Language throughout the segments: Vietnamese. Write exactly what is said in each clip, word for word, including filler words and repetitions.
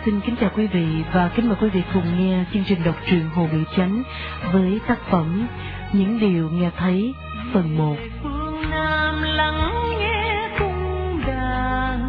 xin kính chào quý vị và kính mời quý vị cùng nghe chương trình đọc truyện Hồ Bị Chánh với tác phẩm Những Điều Nghe Thấy phần một. Phương Nam lắng nghe cung đàn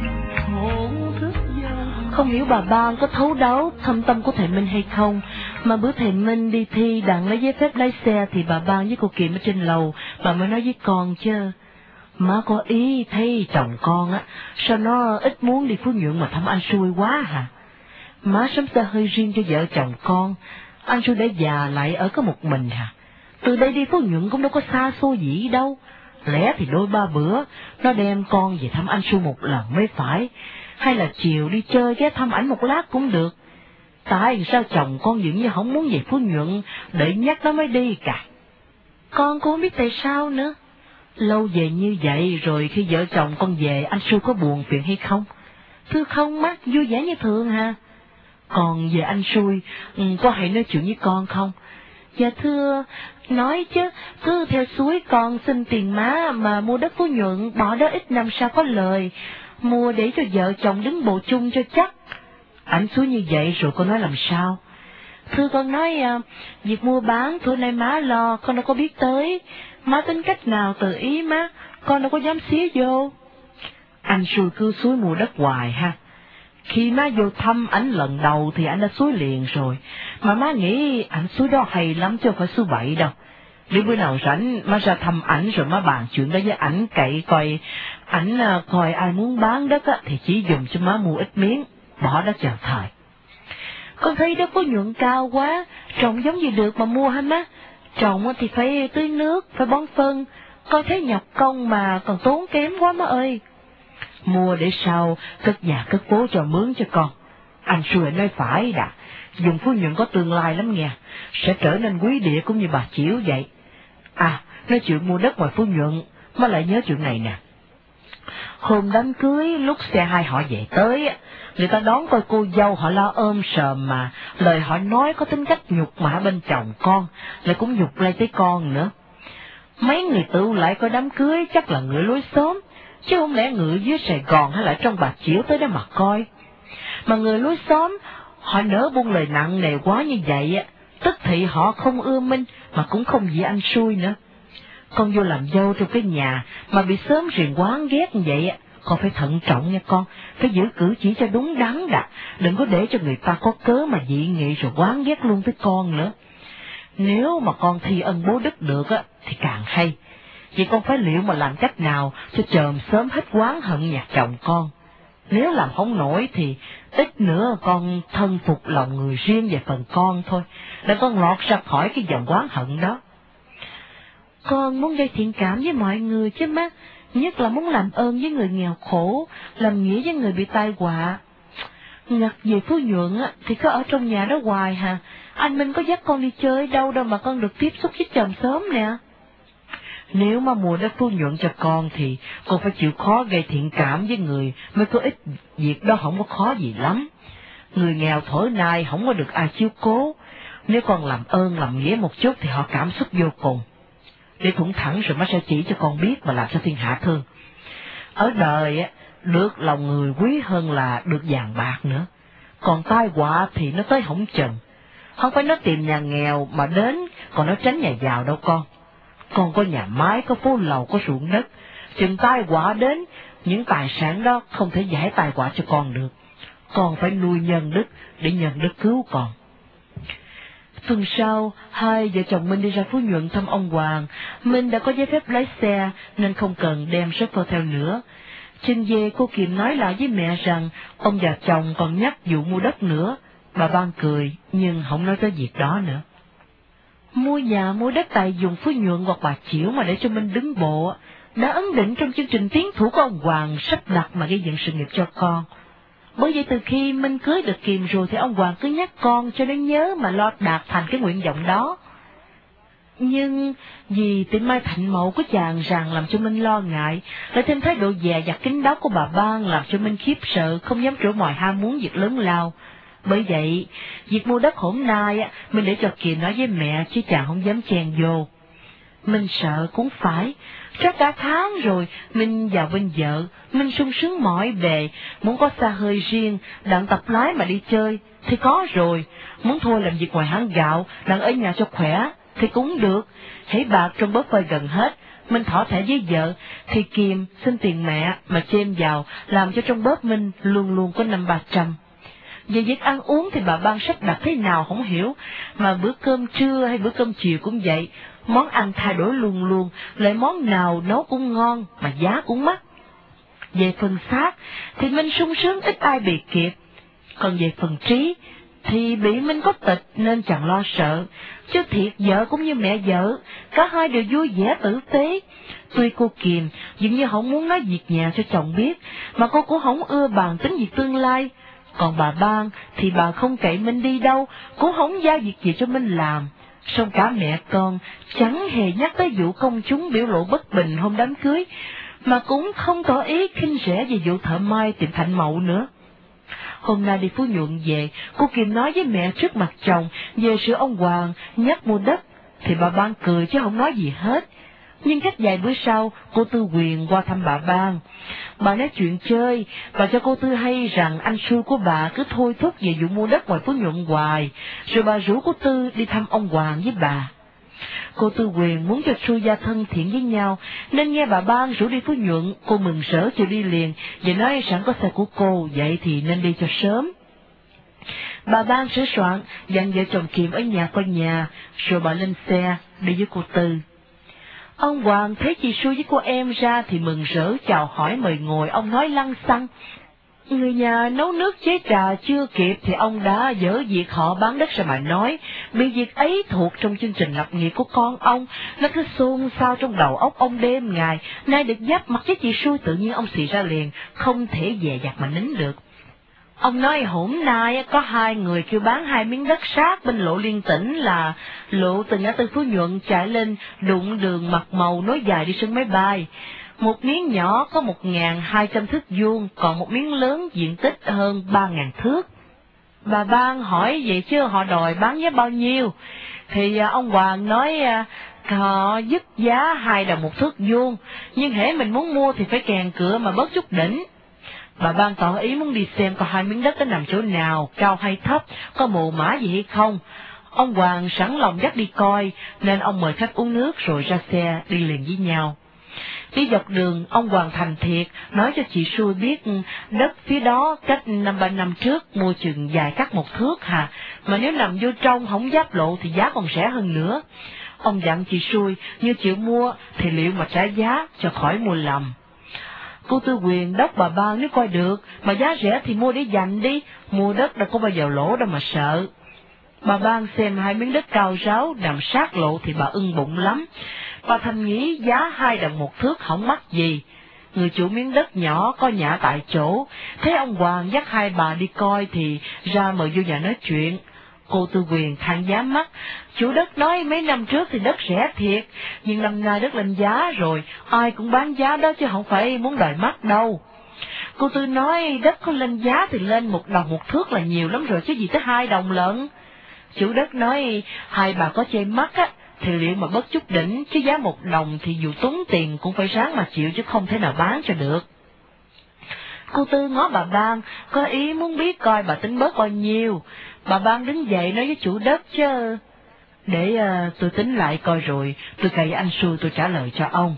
hồn thức dần. Không hiểu bà Ban có thấu đáo thâm tâm của thầy Minh hay không, mà bữa thầy Minh đi thi đặng lấy giấy phép lái xe thì bà Ban với cô Kiệm ở trên lầu, bà mới nói với con chứ: má có ý thấy chồng con á, sao nó ít muốn đi Phú Nhuận mà thăm anh Xui quá hả? Má sắm xe hơi riêng cho vợ chồng con, anh Xui đã già lại ở có một mình hả? Từ đây đi Phú Nhuận cũng đâu có xa xôi gì đâu, lẽ thì đôi ba bữa nó đem con về thăm anh Xui một lần mới phải, hay là chiều đi chơi ghé thăm ảnh một lát cũng được. Tại sao chồng con dường như không muốn về Phú Nhuận, để nhắc nó mới đi cả. Con cũng không biết tại sao nữa. Lâu về như vậy rồi khi vợ chồng con về anh Xui có buồn phiền hay không? Thưa không má, vui vẻ như thường hả? Còn về anh Xui, ừ, có hay nói chuyện với con không? Dạ thưa, nói chứ, cứ theo suối con xin tiền má mà mua đất Phú Nhuận, bỏ đó ít năm sao có lời, mua để cho vợ chồng đứng bộ chung cho chắc. Anh Xui như vậy rồi con nói làm sao? Thưa con nói, à, việc mua bán thôi nay má lo, con đâu có biết tới. Má tính cách nào tự ý má, con đâu có dám xía vô. Anh Xui cứ xúi mua đất hoài ha. Khi má vô thăm ảnh lần đầu thì anh đã xúi liền rồi, mà má nghĩ ảnh xúi đó hay lắm chứ không phải xúi bậy đâu. Nếu bữa nào rảnh má ra thăm ảnh rồi má bàn chuyện đó với ảnh, cậy coi ảnh coi ai muốn bán đất á, thì chỉ dùng cho má mua ít miếng, bỏ đó chờ thời. Con thấy đất Phú Nhuận cao quá, trồng giống gì được mà mua hả má? Trồng thì phải tưới nước, phải bón phân, con thấy nhọc công mà còn tốn kém quá má ơi. Mua để sau cất nhà cất phố cho mướn cho con. Anh Xui nói phải đã, dùng Phú Nhuận có tương lai lắm nghe, sẽ trở nên quý địa cũng như bà Chiểu vậy. À, nói chuyện mua đất ngoài Phú Nhuận, má lại nhớ chuyện này nè. Hôm đám cưới lúc xe hai họ về tới, người ta đón coi cô dâu họ lo ôm sờm mà, lời họ nói có tính cách nhục mạ bên chồng con, lại cũng nhục lại tới con nữa. Mấy người tụ lại coi đám cưới chắc là người lối xóm, chứ không lẽ người dưới Sài Gòn hay là trong Bà Chiểu tới đó mà coi. Mà người lối xóm, họ nỡ buông lời nặng nề quá như vậy, tức thì họ không ưa Minh, mà cũng không vì anh Xui nữa. Con vô làm dâu trong cái nhà mà bị xóm riêng quán ghét như vậy, con phải thận trọng nha con, phải giữ cử chỉ cho đúng đắn đã, đừng có để cho người ta có cớ mà dị nghị rồi quán ghét luôn tới con nữa. Nếu mà con thi ân bố đức được á, thì càng hay. Vậy con phải liệu mà làm cách nào cho chòm sớm hết oán hận nhà chồng con. Nếu làm không nổi thì ít nữa con thân phục lòng người riêng về phần con thôi, để con lọt ra khỏi cái dòng oán hận đó. Con muốn gây thiện cảm với mọi người chứ má, nhất là muốn làm ơn với người nghèo khổ, làm nghĩa với người bị tai họa. Ngặt về Phú Nhuận á, thì cứ ở trong nhà đó hoài hà, anh Minh có dắt con đi chơi đâu đâu mà con được tiếp xúc với chồng sớm nè. Nếu mà mua đất Phú Nhuận cho con thì con phải chịu khó gây thiện cảm với người, mới có ít việc đó không có khó gì lắm. Người nghèo thổi nay không có được ai chiếu cố, nếu con làm ơn làm nghĩa một chút thì họ cảm xúc vô cùng. Để thủng thẳng rồi má sẽ chỉ cho con biết mà làm cho thiên hạ thương. Ở đời á, được lòng người quý hơn là được vàng bạc nữa. Còn tai họa thì nó tới không chừng. Không phải nó tìm nhà nghèo mà đến, còn nó tránh nhà giàu đâu con. Con có nhà mái, có phố lầu, có ruộng đất. Chừng tai họa đến, những tài sản đó không thể giải tai họa cho con được. Con phải nuôi nhân đức để nhân đức cứu con. Tuần sau, hai vợ chồng Minh đi ra Phú Nhuận thăm ông Hoàng. Minh đã có giấy phép lái xe nên không cần đem shopper theo nữa. Trên về cô Kiệm nói lại với mẹ rằng ông già chồng còn nhắc vụ mua đất nữa. Bà Ban cười nhưng không nói tới việc đó nữa. Mua nhà mua đất tại vùng Phú Nhuận hoặc Bà Chiểu mà để cho Minh đứng bộ đã ấn định trong chương trình tiến thủ của ông Hoàng sắp đặt mà gây dựng sự nghiệp cho con. Bởi vậy từ khi Minh cưới được Kiệm rồi thì ông Hoàng cứ nhắc con cho nó nhớ mà lo đạt thành cái nguyện vọng đó. Nhưng vì tiếng mai thạnh mẫu của chàng rằng làm cho Minh lo ngại, lại thêm thái độ dè dặt kín đáo của bà Ban làm cho Minh khiếp sợ, không dám trổ mòi ham muốn việc lớn lao. Bởi vậy, việc mua đất hôm nay Minh để cho Kiệm nói với mẹ chứ chàng không dám chen vô. Mình sợ cũng phải. Chắc cả tháng rồi, mình vào bên vợ, mình sung sướng mỏi bề, muốn có xa hơi riêng, đặng tập lái mà đi chơi, thì có rồi. Muốn thôi làm việc ngoài hãng gạo, đặng ở nhà cho khỏe, thì cũng được. Hễ bạc trong bóp phơi gần hết, mình thỏ thẻ với vợ, thì Kiềm xin tiền mẹ mà chêm vào, làm cho trong bóp mình luôn luôn có năm ba trăm. Về việc ăn uống thì bà Ban sắp đặt thế nào không hiểu, mà bữa cơm trưa hay bữa cơm chiều cũng vậy, món ăn thay đổi luôn luôn, lại món nào nấu cũng ngon mà giá cũng mắc. Về phần xác thì mình sung sướng ít ai bị kịp, còn về phần trí thì bị mình có tật nên chẳng lo sợ, chứ thiệt vợ cũng như mẹ vợ, cả hai đều vui vẻ tử tế. Tuy cô Kiềm dường như không muốn nói việc nhà cho chồng biết, mà cô cũng không ưa bàn tính việc tương lai. Còn bà Ban thì bà không cậy Minh đi đâu, cũng không giao việc gì cho Minh làm. Song cả mẹ con chẳng hề nhắc tới vụ công chúng biểu lộ bất bình hôm đám cưới, mà cũng không tỏ ý khinh rẻ về vụ thợ may tiệm Thạnh Mậu nữa. Hôm nay đi Phú Nhuận về, cô Kiềm nói với mẹ trước mặt chồng về sự ông Hoàng nhắc mua đất, thì bà Ban cười chứ không nói gì hết. Nhưng cách vài bữa sau, cô Tư Quyền qua thăm bà Ban. Bà nói chuyện chơi, và cho cô Tư hay rằng anh Su của bà cứ thôi thúc về vụ mua đất ngoài Phú Nhuận hoài, rồi bà rủ cô Tư đi thăm ông Hoàng với bà. Cô Tư Quyền muốn cho Su gia thân thiện với nhau, nên nghe bà Ban rủ đi Phú Nhuận, cô mừng rỡ chịu đi liền, và nói sẵn có xe của cô, vậy thì nên đi cho sớm. Bà Ban sửa soạn, dặn vợ chồng Kiềm ở nhà coi nhà, rồi bà lên xe, đi với cô Tư. Ông Hoàng thấy chị Su với cô em ra thì mừng rỡ chào hỏi mời ngồi, ông nói lăng xăng. Người nhà nấu nước chế trà chưa kịp thì ông đã dỡ việc họ bán đất ra mà nói, vì việc ấy thuộc trong chương trình lập nghiệp của con ông, nó cứ xôn xao trong đầu óc ông đêm ngày, nay được giáp mặt với chị Su tự nhiên ông xì ra liền, không thể dè dặt mà nín được. Ông nói hôm nay có hai người kêu bán hai miếng đất sát bên lộ Liên Tỉnh, là lộ từ ngã tư Phú Nhuận chạy lên đụng đường Mặt Màu nối dài đi sân máy bay. Một miếng nhỏ có một nghìn hai trăm thước vuông, còn một miếng lớn diện tích hơn ba nghìn thước. Bà Ban hỏi vậy chứ họ đòi bán giá bao nhiêu? Thì ông Hoàng nói họ dứt giá hai đồng một thước vuông, nhưng hễ mình muốn mua thì phải kèn cửa mà bớt chút đỉnh. Bà Ban tỏ ý muốn đi xem coi hai miếng đất đó nằm chỗ nào, cao hay thấp, có mồ mả gì hay không. Ông Hoàng sẵn lòng dắt đi coi, nên ông mời khách uống nước rồi ra xe đi liền với nhau. Đi dọc đường, ông Hoàng thành thiệt, nói cho chị Xui biết đất phía đó cách năm ba năm trước mua chừng dài cắt một thước hà, mà nếu nằm vô trong không giáp lộ thì giá còn rẻ hơn nữa. Ông dặn chị Xui như chịu mua thì liệu mà trả giá cho khỏi mua lầm. Cô Tư Quyền đốc bà Ban nếu coi được, mà giá rẻ thì mua để dành đi, mua đất đâu có bao giờ lỗ đâu mà sợ. Bà Ban xem hai miếng đất cao ráo nằm sát lộ thì bà ưng bụng lắm. Bà thầm nghĩ giá hai đồng một thước không mắc gì. Người chủ miếng đất nhỏ có nhà tại chỗ, thấy ông Hoàng dắt hai bà đi coi thì ra mời vô nhà nói chuyện. Cô Tư Quyền than giá mắc, chủ đất nói mấy năm trước thì đất rẻ thiệt, nhưng năm nay đất lên giá rồi, ai cũng bán giá đó chứ không phải muốn đòi mắc đâu. Cô Tư nói đất có lên giá thì lên một đồng một thước là nhiều lắm rồi chứ gì tới hai đồng lận. Chủ đất nói hai bà có chê mắc á, thì liệu mà bớt chút đỉnh, chứ giá một đồng thì dù tốn tiền cũng phải ráng mà chịu chứ không thể nào bán cho được. Cô Tư ngó bà Ban, có ý muốn biết coi bà tính bớt bao nhiêu. Bà Ban đứng dậy nói với chủ đất chứ, để uh, tôi tính lại coi rồi, tôi cậy anh Xui tôi trả lời cho ông.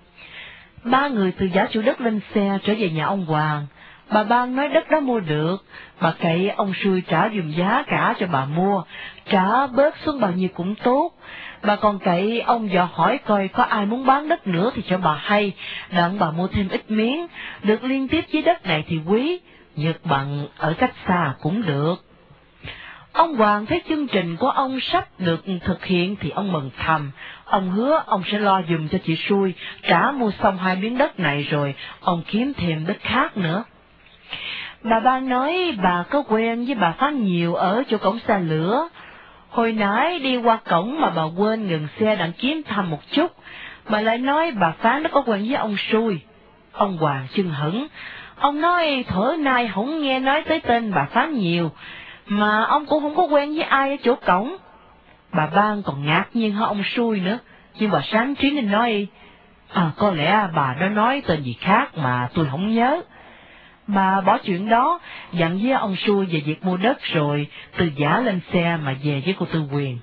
Ba người từ giả chủ đất lên xe trở về nhà ông Hoàng. Bà Ban nói đất đó mua được, bà cậy ông Xui trả dùm giá cả cho bà mua, trả bớt xuống bao nhiêu cũng tốt. Bà còn cậy ông dò hỏi coi có ai muốn bán đất nữa thì cho bà hay, đặng bà mua thêm ít miếng, được liên tiếp với đất này thì quý, nhược bằng ở cách xa cũng được. Ông Hoàng thấy chương trình của ông sắp được thực hiện thì ông mừng thầm, ông hứa ông sẽ lo dùm cho chị Xui, trả mua xong hai miếng đất này rồi, ông kiếm thêm đất khác nữa. Bà Ban nói bà có quen với bà Phán nhiều ở chỗ cổng xe lửa. Hồi nãy đi qua cổng mà bà quên ngừng xe đặng kiếm thăm một chút, bà lại nói bà Phán nó có quen với ông Xui. Ông Hoàng chưng hửng, ông nói thở nay không nghe nói tới tên bà Phán nhiều, mà ông cũng không có quen với ai ở chỗ cổng. Bà Ban còn ngạc nhiên hơn ông Xui nữa, Nhưng bà sáng trí nên nói, à, có lẽ bà đã nói tên gì khác mà tôi không nhớ. Bà bỏ chuyện đó, dặn với ông Xui về việc mua đất rồi, từ giả lên xe mà về với cô Tư Quyền.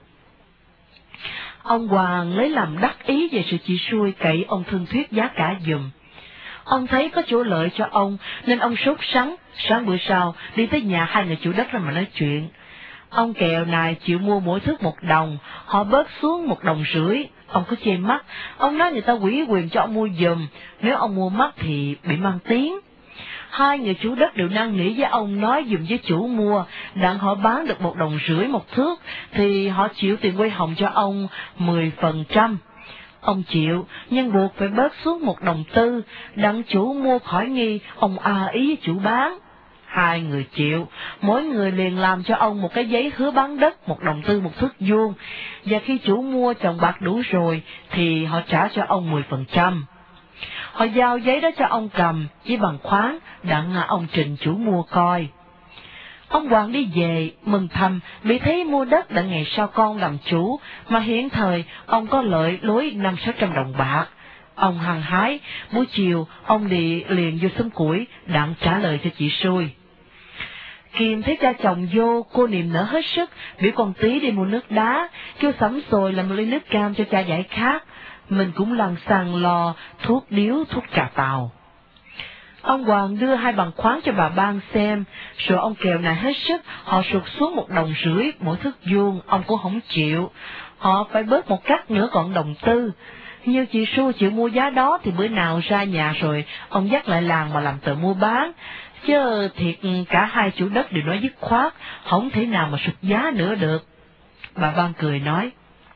Ông Hoàng lấy làm đắc ý về sự chị Xui cậy ông thương thuyết giá cả giùm. Ông thấy có chỗ lợi cho ông, nên ông sốt sắng, sáng bữa sau, đi tới nhà hai người chủ đất ra mà nói chuyện. Ông kèo này chịu mua mỗi thước một đồng, họ bớt xuống một đồng rưỡi. Ông có chê mắc, ông nói người ta ủy quyền cho ông mua giùm, nếu ông mua mắc thì bị mang tiếng. Hai người chủ đất đều năn nỉ với ông nói dùm với chủ mua, đặng họ bán được một đồng rưỡi một thước, thì họ chịu tiền quay hồng cho ông mười phần trăm. Ông chịu, nhưng buộc phải bớt xuống một đồng tư, đặng chủ mua khỏi nghi, ông à ý với chủ bán. Hai người chịu, mỗi người liền làm cho ông một cái giấy hứa bán đất một đồng tư một thước vuông, và khi chủ mua chồng bạc đủ rồi, thì họ trả cho ông mười phần trăm. Họ giao giấy đó cho ông cầm, với bằng khoáng, đặng ông trình chủ mua coi. Ông Hoàng đi về, mừng thầm, vì thấy mua đất đặng ngày sau con làm chủ, mà hiện thời ông có lợi lối năm sáu trăm đồng bạc. Ông hăng hái, buổi chiều ông đi liền vô xóm củi, đặng trả lời cho chị Xui. Kiềm thấy cha chồng vô, cô niềm nở hết sức, biểu con tí đi mua nước đá, kêu sắm sồi làm một ly nước cam cho cha giải khát. Mình cũng lằng xằng lo thuốc điếu, thuốc trà tàu. Ông Hoàng đưa hai bằng khoáng cho bà Ban xem, rồi ông kèo này hết sức, họ sụt xuống một đồng rưỡi mỗi thước vuông, ông cũng không chịu. Họ phải bớt một cắt nữa còn đồng tư. Như chị Xu chịu mua giá đó thì bữa nào ra nhà rồi, ông dắt lại làng mà làm tờ mua bán. Chứ thiệt cả hai chủ đất đều nói dứt khoát, không thể nào mà sụt giá nữa được. Bà Ban cười nói,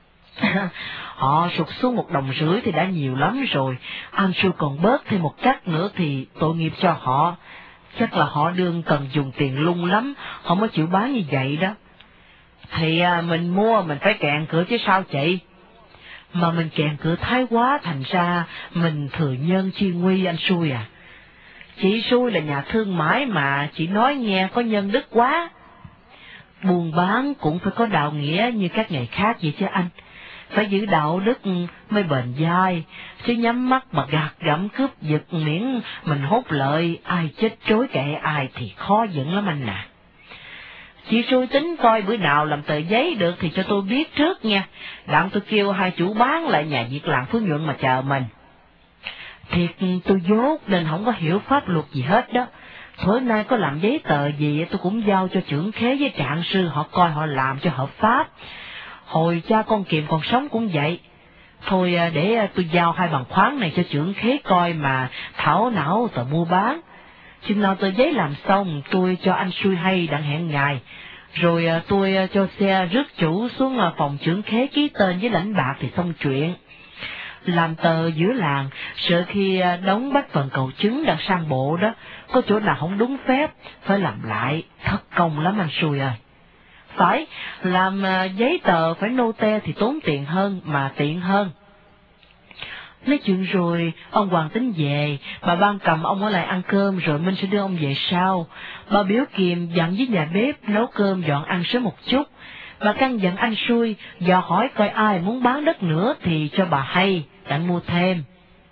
họ sụt xuống một đồng rưỡi thì đã nhiều lắm rồi, anh Xu còn bớt thêm một cắt nữa thì tội nghiệp cho họ. Chắc là họ đương cần dùng tiền lung lắm, họ mới chịu bán như vậy đó. Thì à, mình mua mình phải kẹn cửa chứ sao chị? Mà mình kẹn cửa thái quá, thành ra mình thừa nhân chi nguy anh Xui à. Chị Xui là nhà thương mại mà, chị nói nghe có nhân đức quá. Buôn bán cũng phải có đạo nghĩa như các nghề khác vậy chứ anh. Phải giữ đạo đức mới bền dai, chứ nhắm mắt mà gạt gẫm cướp giật miễn mình hốt lợi, ai chết chối kệ ai thì khó dẫn lắm anh nè. Chị Xui tính coi bữa nào làm tờ giấy được thì cho tôi biết trước nha, đặng tôi kêu hai chủ bán lại nhà Việt làng Phú Nhuận mà chờ mình. Thiệt tôi dốt nên không có hiểu pháp luật gì hết đó. Tối nay có làm giấy tờ gì tôi cũng giao cho trưởng khế với trạng sư họ coi họ làm cho hợp pháp. Hồi cha con Kiệm còn sống cũng vậy. Thôi để tôi giao hai bằng khoáng này cho trưởng khế coi mà thảo não tờ mua bán. Chừng nào tờ giấy làm xong tôi cho anh Xui hay đặng hẹn ngày. Rồi tôi cho xe rước chủ xuống phòng trưởng khế ký tên với lãnh bạc thì xong chuyện. Làm tờ giữa làng, sợ khi đóng bắt phần cầu chứng đang sang bộ đó, có chỗ nào không đúng phép, phải làm lại, thất công lắm anh Xui ơi. Phải, làm giấy tờ phải nô te thì tốn tiền hơn mà tiện hơn. Nói chuyện rồi, ông Hoàng tính về, bà Ban cầm ông ở lại ăn cơm rồi Minh sẽ đưa ông về sau. Bà Biểu Kiềm dặn với nhà bếp nấu cơm dọn ăn sớm một chút. Bà căn dặn anh Xui, dò hỏi coi ai muốn bán đất nữa thì cho bà hay, đặng mua thêm.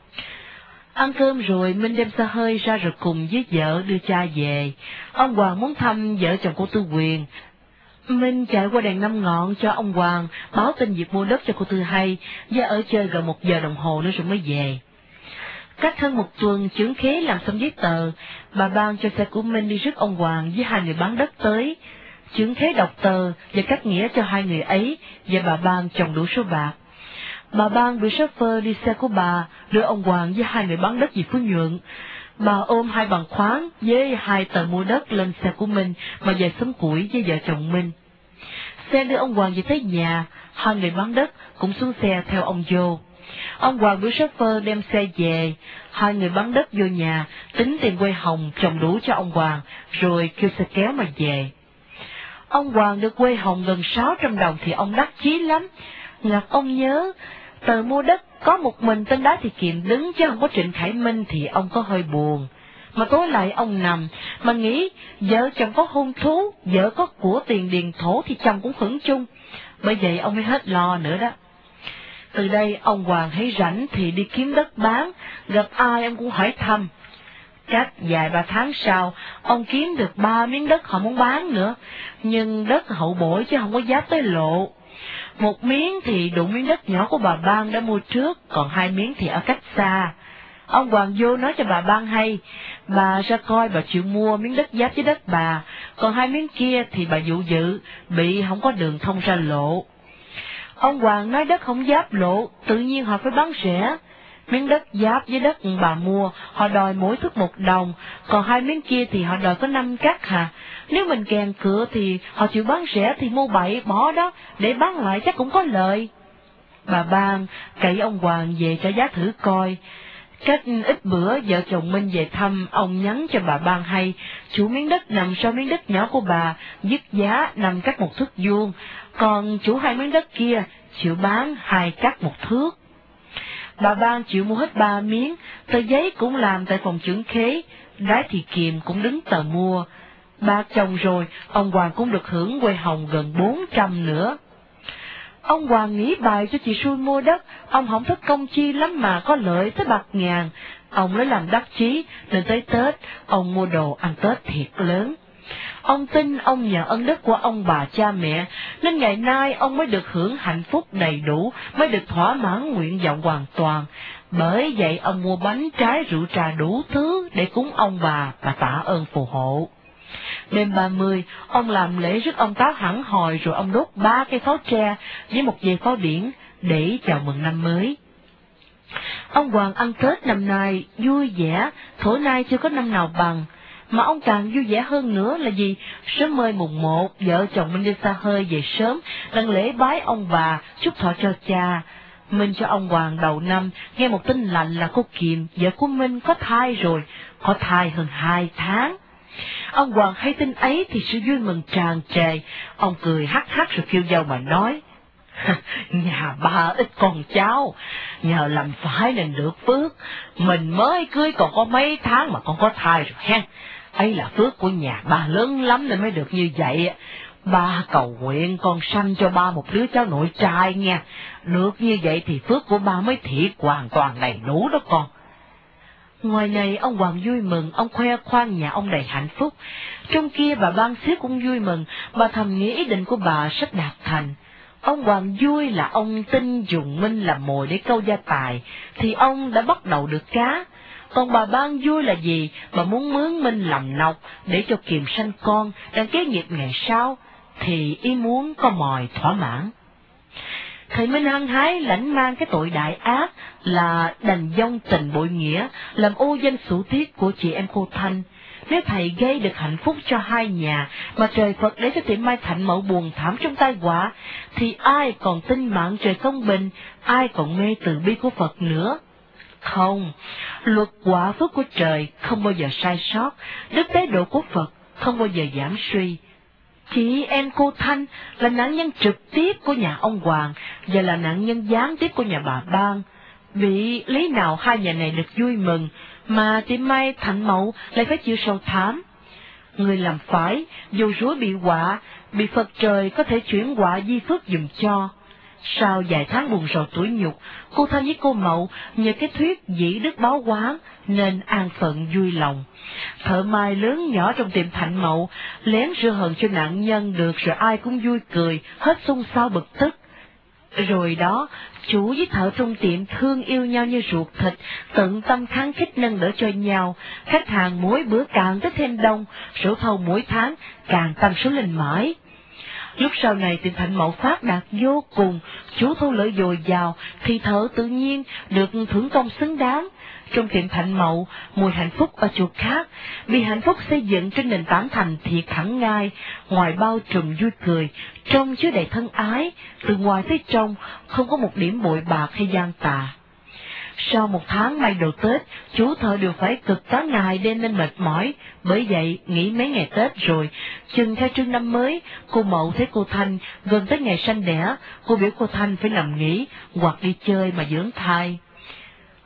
Ăn cơm rồi, Minh đem xe hơi ra rồi cùng với vợ đưa cha về. Ông Hoàng muốn thăm vợ chồng cô Tư Quyền. Minh chạy qua đèn năm ngọn cho ông Hoàng, báo tin việc mua đất cho cô Tư hay, và ở chơi gần một giờ đồng hồ nữa rồi mới về. Cách hơn một tuần, trưởng khế làm xong giấy tờ, bà Ban cho xe của Minh đi rước ông Hoàng với hai người bán đất tới. Trưởng khế đọc tờ và cắt nghĩa cho hai người ấy, và bà Ban chồng đủ số bạc. Bà Ban bị chauffeur đi xe của bà, đưa ông Hoàng với hai người bán đất về Phú Nhuận. Bà ôm hai bằng khoáng với hai tờ mua đất lên xe của Minh mà về xóm củi với vợ chồng Minh. Xe đưa ông Hoàng về tới nhà, hai người bán đất cũng xuống xe theo ông vô. Ông Hoàng biểu chauffeur đem xe về, hai người bán đất vô nhà, tính tiền quay hồng chồng đủ cho ông Hoàng, rồi kêu xe kéo mà về. Ông Hoàng được quay hồng gần sáu trăm đồng thì ông đắc chí lắm. Ngặt ông nhớ, tờ mua đất có một mình tên Đá Thị Kiệm đứng chứ không có Trịnh Khải Minh thì ông có hơi buồn. Mà tối lại ông nằm, mà nghĩ vợ chồng có hôn thú, vợ có của tiền điền thổ thì chồng cũng hưởng chung. Bởi vậy ông mới hết lo nữa đó. Từ đây ông Hoàng thấy rảnh thì đi kiếm đất bán, gặp ai ông cũng hỏi thăm. Cách vài ba tháng sau, ông kiếm được ba miếng đất họ muốn bán nữa, nhưng đất hậu bội chứ không có giáp tới lộ. Một miếng thì đụng miếng đất nhỏ của bà Ban đã mua trước, còn hai miếng thì ở cách xa. Ông Hoàng vô nói cho bà Ban hay, bà ra coi bà chịu mua miếng đất giáp với đất bà, còn hai miếng kia thì bà dụ dự, bị không có đường thông ra lộ. Ông Hoàng nói đất không giáp lộ, tự nhiên họ phải bán rẻ. Miếng đất giáp với đất bà mua, họ đòi mỗi thước một đồng, còn hai miếng kia thì họ đòi có năm cắt hà. Nếu mình kèn cửa thì họ chịu bán rẻ thì mua bậy bỏ đó, để bán lại chắc cũng có lợi. Bà Ban cậy ông Hoàng về trả giá thử coi. Cách ít bữa vợ chồng Minh về thăm, ông nhắn cho bà Ban hay, chủ miếng đất nằm sau miếng đất nhỏ của bà, dứt giá năm cắt một thước vuông, còn chủ hai miếng đất kia chịu bán hai cắt một thước. Bà Ban chịu mua hết ba miếng, tờ giấy cũng làm tại phòng chưởng khế, đái thì kiềm cũng đứng tờ mua. Ba chồng rồi, ông Hoàng cũng được hưởng quê hồng gần bốn trăm nữa. Ông Hoàng nghĩ bài cho chị xui mua đất, ông không thích công chi lắm mà có lợi tới bạc ngàn. Ông lấy làm đắc chí, nên tới Tết, ông mua đồ ăn Tết thiệt lớn. Ông tin ông nhờ ân đức của ông bà cha mẹ, nên ngày nay ông mới được hưởng hạnh phúc đầy đủ, mới được thỏa mãn nguyện vọng hoàn toàn. Bởi vậy ông mua bánh trái rượu trà đủ thứ để cúng ông bà và tạ ơn phù hộ. Đêm ba mươi, ông làm lễ rước ông Táo hẳn hồi, rồi ông đốt ba cây pháo tre với một dây pháo điển để chào mừng năm mới. Ông Hoàng ăn Tết năm nay vui vẻ, thổ nay chưa có năm nào bằng. Mà ông càng vui vẻ hơn nữa là gì? Sớm mới mùng một, vợ chồng Minh đi xa hơi về sớm, đặng lễ bái ông bà, chúc thọ cho cha. Minh cho ông Hoàng đầu năm nghe một tin lành là cô Kiềm, vợ của Minh có thai rồi, có thai hơn hai tháng. Ông Hoàng hay tin ấy thì sự vui mừng tràn trề, ông cười hắc hắc rồi kêu dâu mà nói, nhà ba ít con cháu, nhờ làm phải nên được phước, mình mới cưới còn có mấy tháng mà con có thai rồi hen. Ấy là phước của nhà ba lớn lắm nên mới được như vậy. Ba cầu nguyện con sanh cho ba một đứa cháu nội trai nha, được như vậy thì phước của ba mới thiệt hoàn toàn đầy đủ đó con. Ngoài này ông Hoàng vui mừng, ông khoe khoang nhà ông đầy hạnh phúc. Trong kia bà Ban xíu cũng vui mừng, bà thầm nghĩ ý định của bà sắp đạt thành. Ông Hoàng vui là ông tin dùng Minh làm mồi để câu gia tài, thì ông đã bắt đầu được cá. Còn bà Ban vui là gì? Bà muốn mướn Minh làm nọc để cho Kiềm sanh con, đang kế nghiệp ngày sau, thì ý muốn có mòi thỏa mãn. Thầy Minh hăng hái lãnh mang cái tội đại ác là đành dông tình bội nghĩa, làm ô danh sủ tiết của chị em cô Thanh. Nếu thầy gây được hạnh phúc cho hai nhà, mà trời Phật để cho chị Mai Thạnh Mậu buồn thảm trong tai họa, thì ai còn tin mạng trời công bình, ai còn mê từ bi của Phật nữa? Không, luật quả phước của trời không bao giờ sai sót, đức tế độ của Phật không bao giờ giảm suy. Chị em cô Thanh là nạn nhân trực tiếp của nhà ông Hoàng và là nạn nhân gián tiếp của nhà bà Ban. Vì lý nào hai nhà này được vui mừng mà chị Mai Thạnh Mậu lại phải chịu sầu thảm? Người làm phải, dù rủa bị họa, bị Phật trời có thể chuyển họa di phước dùm cho. Sau vài tháng buồn rầu tủi nhục, cô Thanh với cô Mậu nhờ cái thuyết dĩ đức báo oán nên an phận vui lòng. Thợ mai lớn nhỏ trong tiệm Thạnh Mậu lén rửa hận cho nạn nhân được, rồi ai cũng vui cười, hết xung xao bực tức. Rồi đó, chủ với thợ trong tiệm thương yêu nhau như ruột thịt, tận tâm kháng khích nâng đỡ cho nhau. Khách hàng mỗi bữa càng tới thêm đông, số thầu mỗi tháng càng tăng số lên mãi. Lúc sau này tiệm Thạnh Mậu phát đạt vô cùng, chủ thu lợi dồi dào, thì thợ tự nhiên được thưởng công xứng đáng. Trong tiệm Thạnh Mậu, mùi hạnh phúc ở chỗ khác, vì hạnh phúc xây dựng trên nền tảng thành thiệt hẳn ngai, ngoài bao trùm vui cười, trong chứa đầy thân ái, từ ngoài tới trong, không có một điểm bội bạc hay gian tà. Sau một tháng may đồ Tết, chú thợ đều phải cực cả ngày đêm nên mệt mỏi, bởi vậy nghỉ mấy ngày Tết rồi, chừng khai trương năm mới, cô Mậu thấy cô Thanh gần tới ngày sanh đẻ, cô biểu cô Thanh phải nằm nghỉ hoặc đi chơi mà dưỡng thai.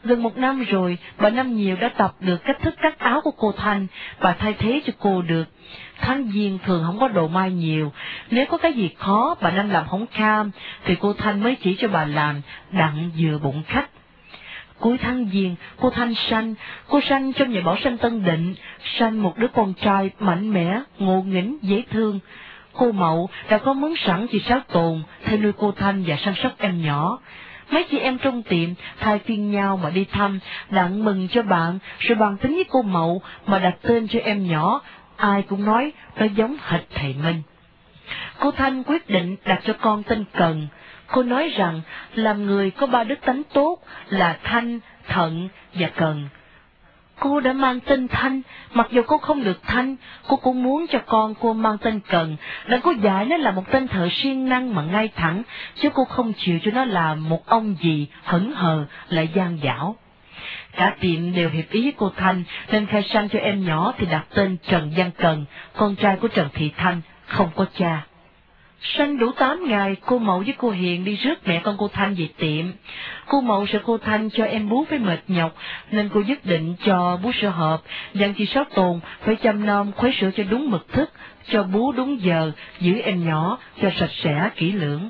Gần một năm rồi, bà Năm Nhiều đã tập được cách thức cắt áo của cô Thanh, bà thay thế cho cô được. Tháng Giêng thường không có đồ may nhiều, nếu có cái gì khó bà Năm làm không kham, thì cô Thanh mới chỉ cho bà làm, đặng vừa bụng khách. Cuối tháng Giêng, cô Thanh sanh, cô sanh trong nhà bảo sanh Tân Định, sanh một đứa con trai mạnh mẽ, ngộ nghĩnh, dễ thương. Cô Mậu đã có mướn sẵn chị Sáu Tồn, theo nuôi cô Thanh và săn sóc em nhỏ. Mấy chị em trong tiệm thay phiên nhau mà đi thăm, đặng mừng cho bạn, rồi bàn tính với cô Mậu mà đặt tên cho em nhỏ, ai cũng nói nó giống hệt thầy Minh. Cô Thanh quyết định đặt cho con tên Cần. Cô nói rằng làm người có ba đức tánh tốt là Thanh, Thận và Cần. Cô đã mang tên Thanh, mặc dù cô không được Thanh, cô cũng muốn cho con cô mang tên Cần, đặng cô dạy nó là một tên thợ siêng năng mà ngay thẳng, chứ cô không chịu cho nó là một ông gì hững hờ lại gian dảo. Cả tiệm đều hiệp ý với cô Thanh, nên khai sanh cho em nhỏ thì đặt tên Trần Văn Cần, con trai của Trần Thị Thanh, không có cha. Sanh đủ tám ngày, cô Mậu với cô Hiền đi rước mẹ con cô Thanh về tiệm. Cô Mậu sợ cô Thanh cho em bú với mệt nhọc, nên cô quyết định cho bú sữa hộp, dặn chị Sáu Tồn phải chăm nom khuấy sữa cho đúng mực thức, cho bú đúng giờ, giữ em nhỏ cho sạch sẽ kỹ lưỡng.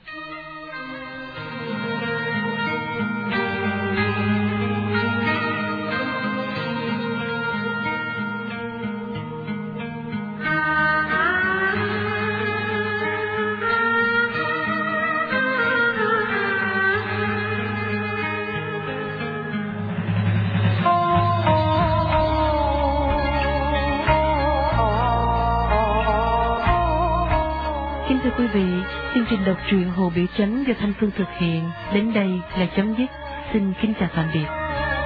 Thưa quý vị, chương trình đọc truyện Hồ Biểu Chánh do Thanh Phương thực hiện đến đây là chấm dứt. Xin kính chào tạm biệt.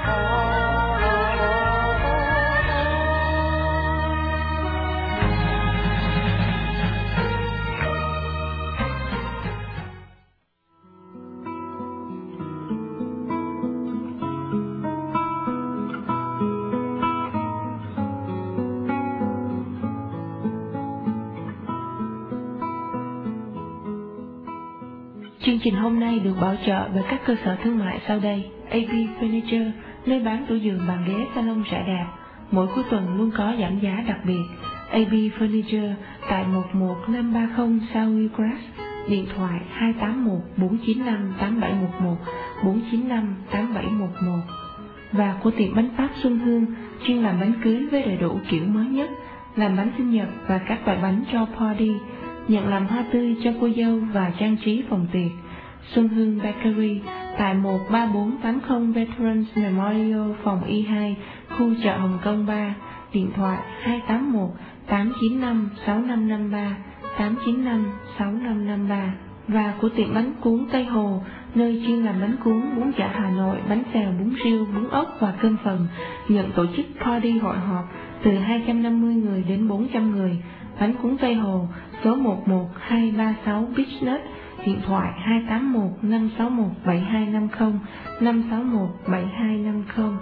Chương trình hôm nay được bảo trợ bởi các cơ sở thương mại sau đây: a bê Furniture, nơi bán tủ giường, bàn ghế, salon rẻ đẹp. Mỗi cuối tuần luôn có giảm giá đặc biệt. a bê Furniture tại một một năm ba không South Wheelgrass, điện thoại hai tám một bốn chín năm tám bảy một một, bốn chín năm tám bảy một một. Và của tiệm bánh Pháp Xuân Hương, chuyên làm bánh cưới với đầy đủ kiểu mới nhất, làm bánh sinh nhật và các loại bánh cho party, nhận làm hoa tươi cho cô dâu và trang trí phòng tiệc. Xuân Hương Bakery tại một ba bốn tám không Veterans Memorial, phòng Y hai, khu chợ Hồng Kông ba, điện thoại hai tám một tám chín năm sáu năm năm ba, tám chín năm sáu năm năm ba. Và của tiệm bánh cuốn Tây Hồ, nơi chuyên làm bánh cuốn, bún chả Hà Nội, bánh xèo, bún riêu, bún ốc và cơm phần, nhận tổ chức party hội họp từ hai trăm năm mươi người đến bốn trăm người. Bánh cuốn Tây Hồ, số một một hai ba sáu Beach Nut, điện thoại hai tám một năm sáu một bảy hai năm không, năm sáu một bảy hai năm không.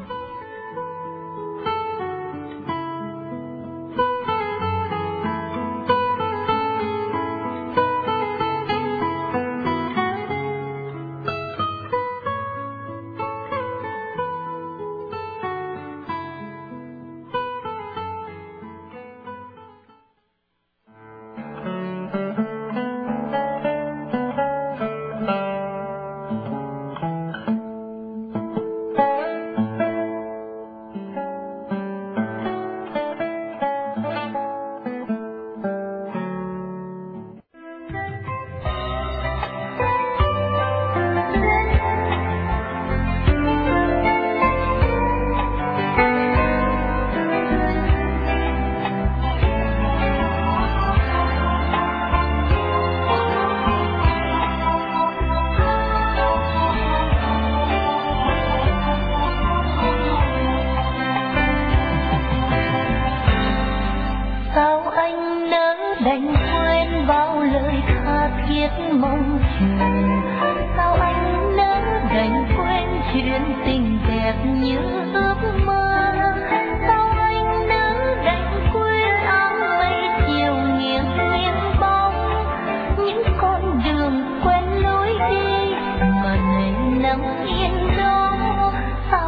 mong chờ. Sao anh nỡ đành quên chuyện tình đẹp như ước mơ? Sao anh nỡ đành quên áng mây chiều nghiêng nghiêng bóng những con đường quen lối đi mà ngày nắng yên đó? Sao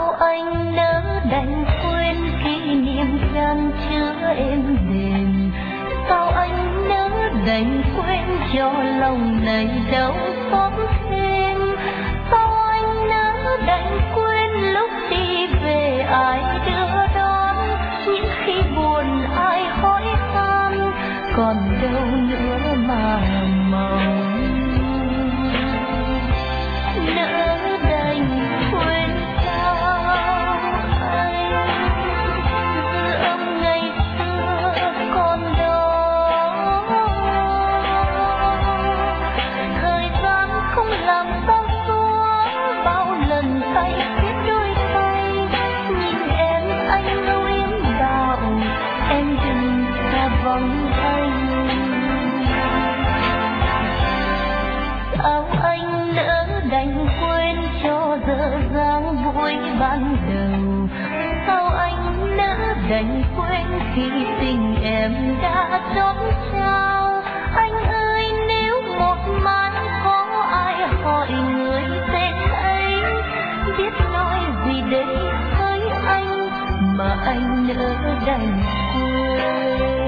chưa êm đềm. Sao anh nỡ đành quên cho lòng này đau xót thêm. Sao anh nỡ đành quên lúc đi về ai đưa đón. Những khi buồn ai hỏi han, còn đâu nữa mà mong. Nỡ đành quên sao anh dư âm ngày xưa còn đó. Thời gian không làm sao xuống bao lần tay xiết đôi tay. Nhìn em anh âu yếm đạo, em đừng xa vắng anh. Sao anh nỡ đành quên cho giờ dáng vui ban đầu. Sao anh nỡ đành quên khi tình em đã chót trao. Anh ơi nếu một mai có ai hỏi người tên ấy, biết nói gì đấy với anh mà anh nỡ đành quên.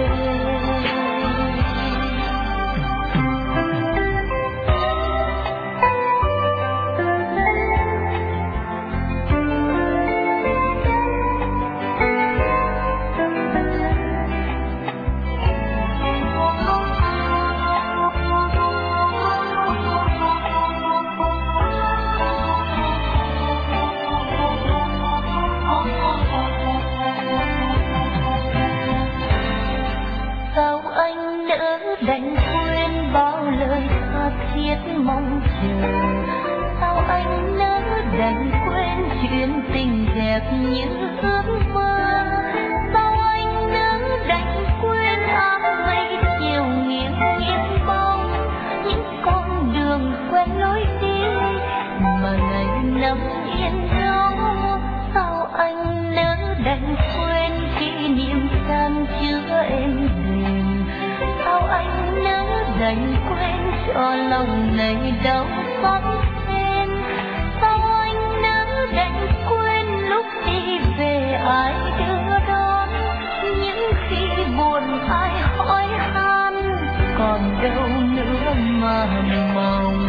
Đành quên bao lời tha thiết mong chờ. Sao anh nỡ đành quên chuyện tình đẹp như ước mơ. Sao anh nỡ đành quên áng mây chiều nghiêng nghiêng bóng. Những con đường quen lối đi mà ngày nằm yên đó. Sao anh nỡ đành quên kỷ niệm san chứa êm đềm. Sao anh nỡ đành quên cho lòng này đau xót thêm. Sao anh nỡ đành quên lúc đi về ai đưa đón. Những khi buồn ai hỏi han, còn đâu nữa mà mong.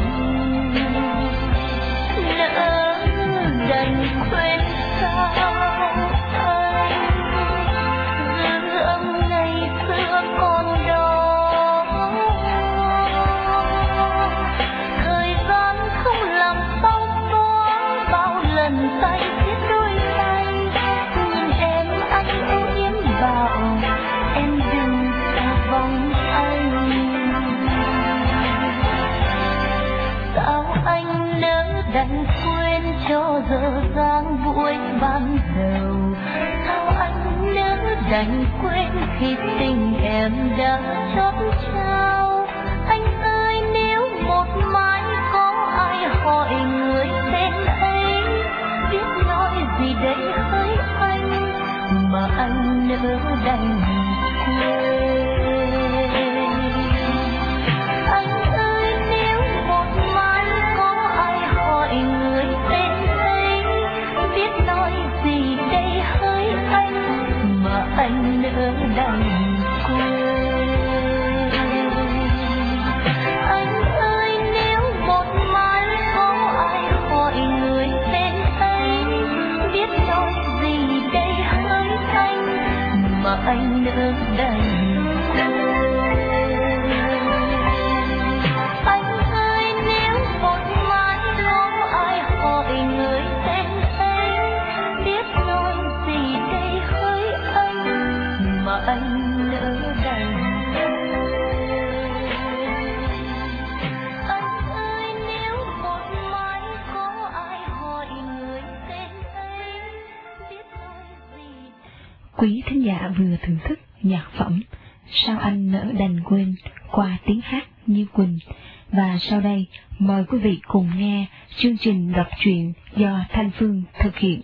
Nỡ đành quên sao anh dư âm ngày xưa còn đó. Tay xiết đôi tay, nhìn em anh âu yếm bảo em đừng xa vắng anh. Sao anh nỡ đành quên cho giờ dáng vui ban đầu. Sao anh nỡ đành quên khi tình em đã chót trao. Anh ơi nếu một mai có ai hỏi người tên ấy, biết nói gì đấy với anh mà anh nỡ đành quên. Anh ơi nếu một mai có ai hỏi người tên ấy, biết nói gì đây với anh mà anh nỡ đành quên. Anh ơi nếu một mai có ai hỏi người tên ấy, biết nói gì đây với anh mà anh nỡ đành quên. Anh ơi nếu một mai có ai hỏi người tên ấy, biết nói gì đây với anh mà anh nỡ đành quên. Anh ơi nếu một mai có ai hỏi người tên ấy, biết nói gì. Quý thính giả vừa thưởng thức nhạc phẩm Sao Anh Nỡ Đành Quên qua tiếng hát Như Quỳnh. Và sau đây mời quý vị cùng nghe chương trình đọc truyện do Thanh Phương thực hiện.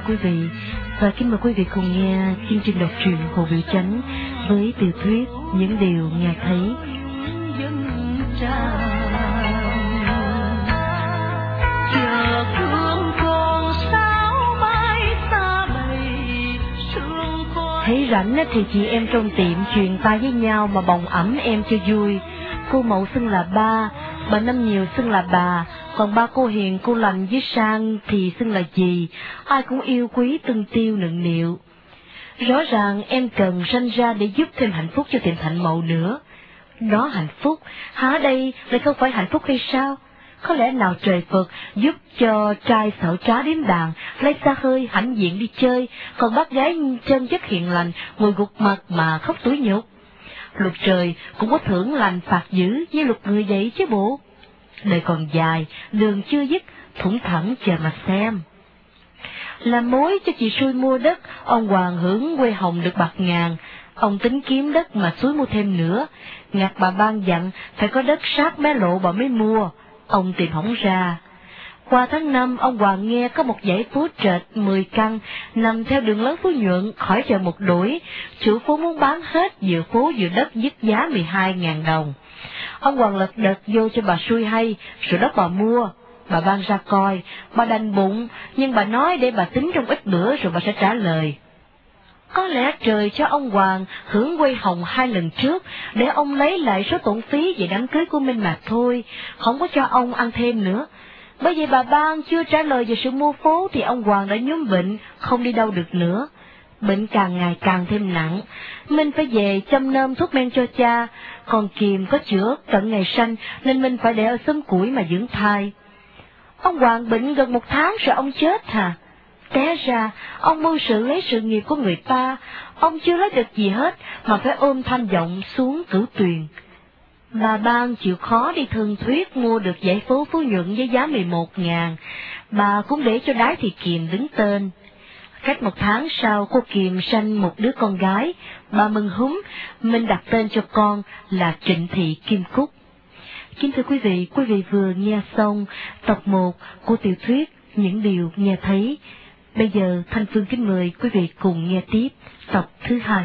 chào quý vị và kính mời quý vị cùng nghe chương trình đọc truyện Hồ Biểu Chánh với tiểu thuyết Những Điều Nghe Thấy. Thấy rảnh thì chị em trong tiệm truyền tay với nhau mà bồng ẩm em cho vui. Cô Mậu xưng là ba, bà Năm Nhiều xưng là bà, còn ba cô Hiền, cô Lành với Sang thì xưng là dì, ai cũng yêu quý từng tiêu nựng nịu. Rõ ràng em cần sanh ra để giúp thêm hạnh phúc cho tiệm Thạnh Mậu nữa. Đó hạnh phúc, hả đây lại không phải hạnh phúc hay sao? Có lẽ nào trời Phật giúp cho trai xảo trá điếm đàn, lấy xa hơi hãnh diện đi chơi, còn bác gái chân chất hiền lành, ngồi gục mặt mà khóc tủi nhục. Luật trời cũng có thưởng lành phạt dữ như luật người vậy chứ bộ. Đời còn dài, đường chưa dứt, thủng thẳng chờ mà xem. Làm mối cho chị xui mua đất, ông Hoàng hưởng quê Hồng được bạc ngàn. Ông tính kiếm đất mà xúi mua thêm nữa. Ngặt bà ban dặn phải có đất sát mé lộ bà mới mua. Ông tìm hổng ra. Qua tháng năm, ông Hoàng nghe có một dãy phố trệt mười căn nằm theo đường lớn Phú Nhuận, khỏi chờ một đuổi. Chủ phố muốn bán hết, vừa phố vừa đất dứt giá mười hai ngàn đồng. Ông Hoàng lật đật vô cho bà xui hay, rồi đất bà mua. Bà ban ra coi, bà đành bụng, nhưng bà nói để bà tính trong ít bữa rồi bà sẽ trả lời. Có lẽ trời cho ông Hoàng hưởng quê Hồng hai lần trước, để ông lấy lại số tổn phí về đám cưới của mình mà thôi, không có cho ông ăn thêm nữa. Bởi vậy bà Ban chưa trả lời về sự mua phố thì ông Hoàng đã nhúm bệnh, không đi đâu được nữa. Bệnh càng ngày càng thêm nặng, Minh phải về chăm nom thuốc men cho cha, còn Kiềm có chữa tận ngày sanh nên Minh phải để ở xóm củi mà dưỡng thai. Ông Hoàng bệnh gần một tháng rồi ông chết hả? Té ra, ông mưu sự lấy sự nghiệp của người ta, ông chưa lấy được gì hết mà phải ôm thanh vọng xuống cửu tuyền. Bà Ban chịu khó đi thương thuyết mua được dãy phố Phú Nhuận với giá mười một ngàn, bà cũng để cho Đái Thị Kiềm đứng tên. Cách một tháng sau, cô Kiềm sanh một đứa con gái, bà mừng húm, Minh đặt tên cho con là Trịnh Thị Kim Cúc. Kính thưa quý vị, quý vị vừa nghe xong tập một của tiểu thuyết Những Điều Nghe Thấy. Bây giờ Thanh Phương kính mời quý vị cùng nghe tiếp tập thứ hai.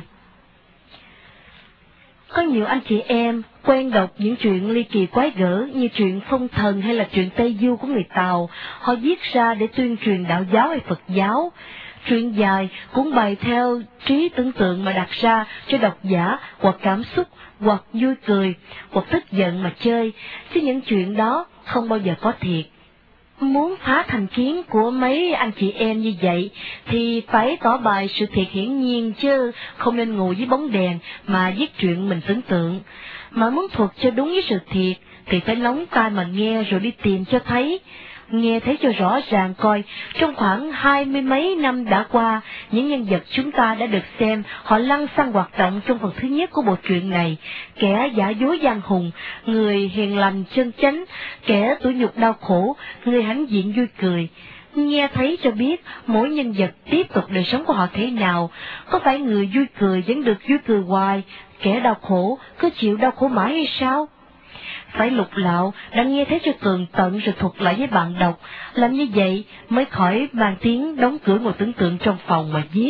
Có nhiều anh chị em quen đọc những chuyện ly kỳ quái gở như chuyện phong thần hay là chuyện Tây Du của người Tàu, họ viết ra để tuyên truyền đạo giáo hay Phật giáo. Truyện dài cũng bày theo trí tưởng tượng mà đặt ra cho độc giả, hoặc cảm xúc, hoặc vui cười, hoặc tức giận mà chơi, chứ những chuyện đó không bao giờ có thiệt. Muốn phá thành kiến của mấy anh chị em như vậy thì phải tỏ bài sự thiệt hiển nhiên, chứ không nên ngồi dưới bóng đèn mà viết chuyện mình tưởng tượng. Mà muốn thuật cho đúng với sự thiệt thì phải lóng tai mà nghe rồi đi tìm cho thấy. Nghe thấy cho rõ ràng coi, trong khoảng hai mươi mấy năm đã qua, những nhân vật chúng ta đã được xem họ lăng xăng hoạt động trong phần thứ nhất của bộ truyện này. Kẻ giả dối giang hùng, người hiền lành chân chánh, kẻ tủi nhục đau khổ, người hãnh diện vui cười. Nghe thấy cho biết mỗi nhân vật tiếp tục đời sống của họ thế nào, có phải người vui cười vẫn được vui cười hoài, kẻ đau khổ cứ chịu đau khổ mãi hay sao? Phải lục lạo đã nghe thấy cho tường tận rồi thuật lại với bạn đọc, làm như vậy mới khỏi mang tiếng đóng cửa ngồi tưởng tượng trong phòng mà viết.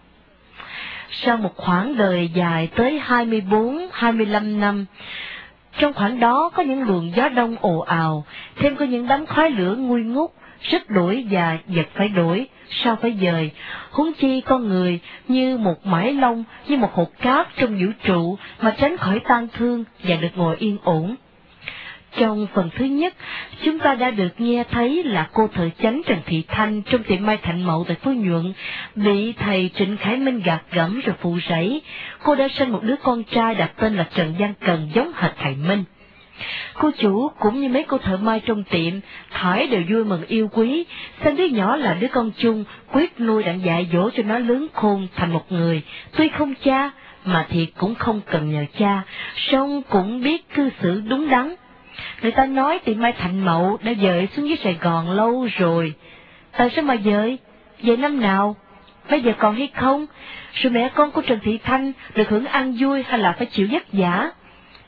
Sau một khoảng đời dài tới hai mươi bốn, hai mươi lăm năm, trong khoảng đó có những luồng gió đông ồ ào, thêm có những đám khói lửa ngui ngút, sức đổi và vật phải đổi, sao phải dời, huống chi con người như một mãi lông, như một hột cát trong vũ trụ mà tránh khỏi tan thương và được ngồi yên ổn. Trong phần thứ nhất, chúng ta đã được nghe thấy là cô thợ chánh Trần Thị Thanh trong tiệm may Thạnh Mậu tại Phú Nhuận bị thầy Trịnh Khải Minh gạt gẫm rồi phụ rẫy. Cô đã sinh một đứa con trai đặt tên là Trần Văn Cần, giống hệt thầy Minh. Cô chủ cũng như mấy cô thợ may trong tiệm, thảy đều vui mừng yêu quý, xem đứa nhỏ là đứa con chung, quyết nuôi đặng dạy dỗ cho nó lớn khôn thành một người, tuy không cha mà thiệt cũng không cần nhờ cha, song cũng biết cư xử đúng đắn. Người ta nói tiệm may Thạnh Mậu đã dời xuống dưới Sài Gòn lâu rồi. Tại sao mà dời? Dời năm nào? Bây giờ còn hay không? Rồi mẹ con của Trần Thị Thanh được hưởng ăn vui hay là phải chịu vất vả?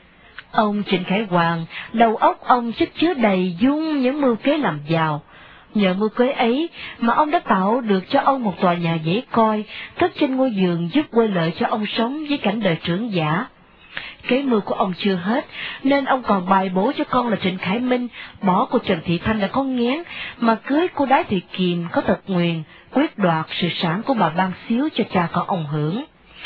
Ông Trịnh Khải Hoàng, đầu óc ông chất chứa đầy dung những mưu kế làm giàu. Nhờ mưu kế ấy mà ông đã tạo được cho ông một tòa nhà dễ coi, cất trên ngôi giường giúp quay lợi cho ông sống với cảnh đời trưởng giả. Kế mưu của ông chưa hết, nên ông còn bài bố cho con là Trịnh Khải Minh bỏ cô Trần Thị Thanh đã có nghén, mà cưới cô Đái Thị Kiềm có tật nguyền, quyết đoạt sự sản của bà Ban Xíu cho cha con ông hưởng.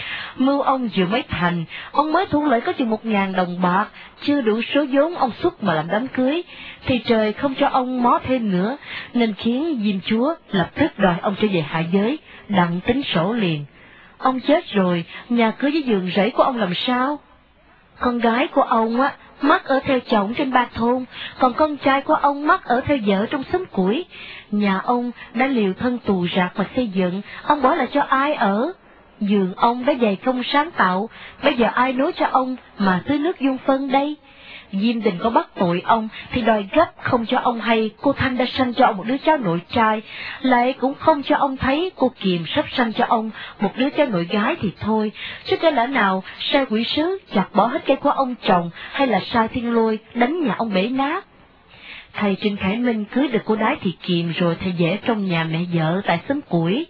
Mưu ông vừa mới thành, ông mới thu lợi có chừng một ngàn đồng bạc, chưa đủ số vốn ông xuất mà làm đám cưới, thì trời không cho ông mó thêm nữa, nên khiến Diêm Chúa lập tức đòi ông trở về hạ giới, đặng tính sổ liền. Ông chết rồi, nhà cửa với giường rẫy của ông làm sao? Con gái của ông á, mắc ở theo chồng trên Ba Thôn, còn con trai của ông mắc ở theo vợ trong xóm Củi. Nhà ông đã liều thân tù rạc mà xây dựng, ông bỏ lại cho ai ở? Giường ông đã dày công sáng tạo, bây giờ ai nối cho ông mà tưới nước dung phân đây? Diêm Đình có bắt tội ông thì đòi gấp không cho ông hay cô Thanh đã sanh cho ông một đứa cháu nội trai, lại cũng không cho ông thấy cô Kiềm sắp sanh cho ông một đứa cháu nội gái thì thôi, chứ cái lẽ nào sai quỷ sứ chặt bỏ hết cây của ông chồng, hay là sai thiên lôi đánh nhà ông bể nát. Thầy Trịnh Khải Minh cưới được cô Đái Thị Kiềm rồi thầy về trong nhà mẹ vợ tại xóm Củi.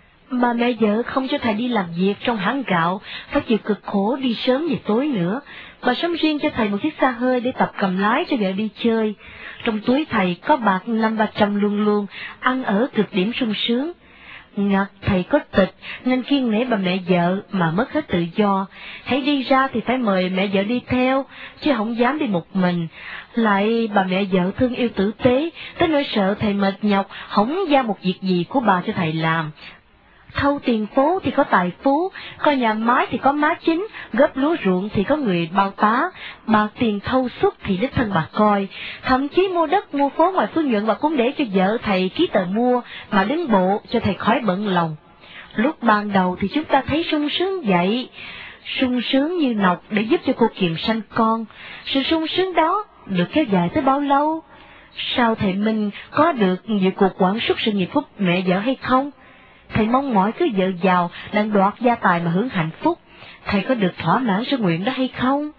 Mà mẹ vợ không cho thầy đi làm việc trong hãng gạo, phải chịu cực khổ đi sớm về tối nữa, mà sắm riêng cho thầy một chiếc xa hơi để tập cầm lái cho vợ đi chơi. Trong túi thầy có bạc năm ba trăm luôn luôn, ăn ở cực điểm sung sướng. Ngặt thầy có tịch nên kiêng nể bà mẹ vợ mà mất hết tự do, hãy đi ra thì phải mời mẹ vợ đi theo, chứ không dám đi một mình. Lại bà mẹ vợ thương yêu tử tế, tới nỗi sợ thầy mệt nhọc, không giao một việc gì của bà cho thầy làm. Thâu tiền phố thì có tài phú, coi nhà máy thì có má chính, góp lúa ruộng thì có người bao tá, bạc tiền thâu xuất thì đích thân bà coi, thậm chí mua đất mua phố ngoài Phú Nhuận bà cũng để cho vợ thầy ký tờ mua mà đứng bộ cho thầy khỏi bận lòng. Lúc ban đầu thì chúng ta thấy sung sướng vậy, sung sướng như nọc để giúp cho cô Kiềm sanh con. Sự sung sướng đó được kéo dài tới bao lâu? Sao thầy Minh có được nhiều cuộc quản súc sự nghiệp của mẹ vợ hay không? Thầy mong mỏi cứ vợ giàu, đang đoạt gia tài mà hưởng hạnh phúc. Thầy có được thỏa mãn sự nguyện đó hay không?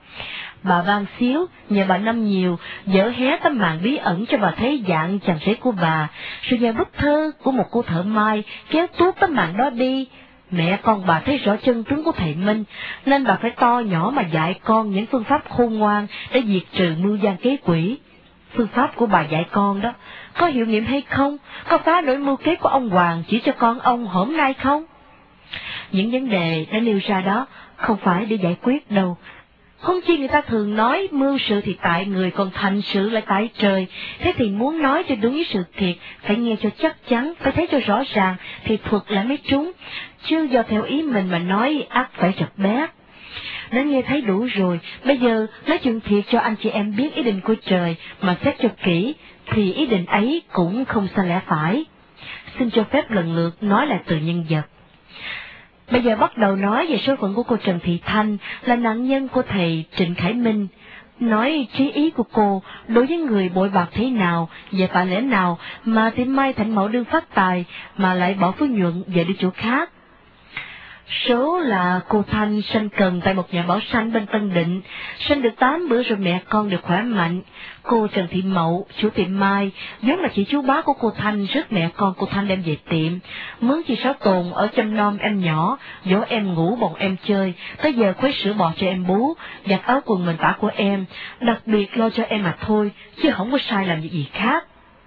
Bà Ban Xíu, nhờ bà Năm Nhiều, dở hé tấm màn bí ẩn cho bà thấy dạng chàng rể của bà, rồi nhờ bức thơ của một cô thợ mai kéo tuốt tấm màn đó đi. Mẹ con bà thấy rõ chân tướng của thầy Minh, nên bà phải to nhỏ mà dạy con những phương pháp khôn ngoan để diệt trừ mưu gian kế quỷ. Phương pháp của bà dạy con đó, có hiệu nghiệm hay không? Có phá đổi mưu kế của ông Hoàng chỉ cho con ông hôm nay không? Những vấn đề đã nêu ra đó không phải để giải quyết đâu. Không chi người ta thường nói mưu sự thì tại người, còn thành sự lại tại trời. Thế thì muốn nói cho đúng với sự thiệt, phải nghe cho chắc chắn, phải thấy cho rõ ràng, thì thuật lại mới trúng. Chứ do theo ý mình mà nói ắt phải chật bét. Đã nghe thấy đủ rồi, bây giờ nói chuyện thiệt cho anh chị em biết ý định của trời, mà xét cho kỹ, thì ý định ấy cũng không xa lẽ phải. Xin cho phép lần lượt nói lại từ nhân vật. Bây giờ bắt đầu nói về số phận của cô Trần Thị Thanh, là nạn nhân của thầy Trịnh Khải Minh. Nói trí ý của cô đối với người bội bạc thế nào, về tại lẽ nào mà tìm Mai Thành Mẫu đương phát tài, mà lại bỏ Phú Nhuận về đi chỗ khác. Số là cô Thanh sanh cần tại một nhà bảo sanh bên Tân Định, sanh được tám bữa rồi mẹ con được khỏe mạnh. Cô Trần Thị Mậu, chủ tiệm Mai, vốn là chị chú bá của cô Thanh, rước mẹ con cô Thanh đem về tiệm, mướn chị Sáu Tồn ở chăm nom em nhỏ, dỗ em ngủ bồng em chơi, tới giờ khuấy sữa bò cho em bú, giặt áo quần mình tả của em, đặc biệt lo cho em mà thôi, chứ không có sai làm gì khác.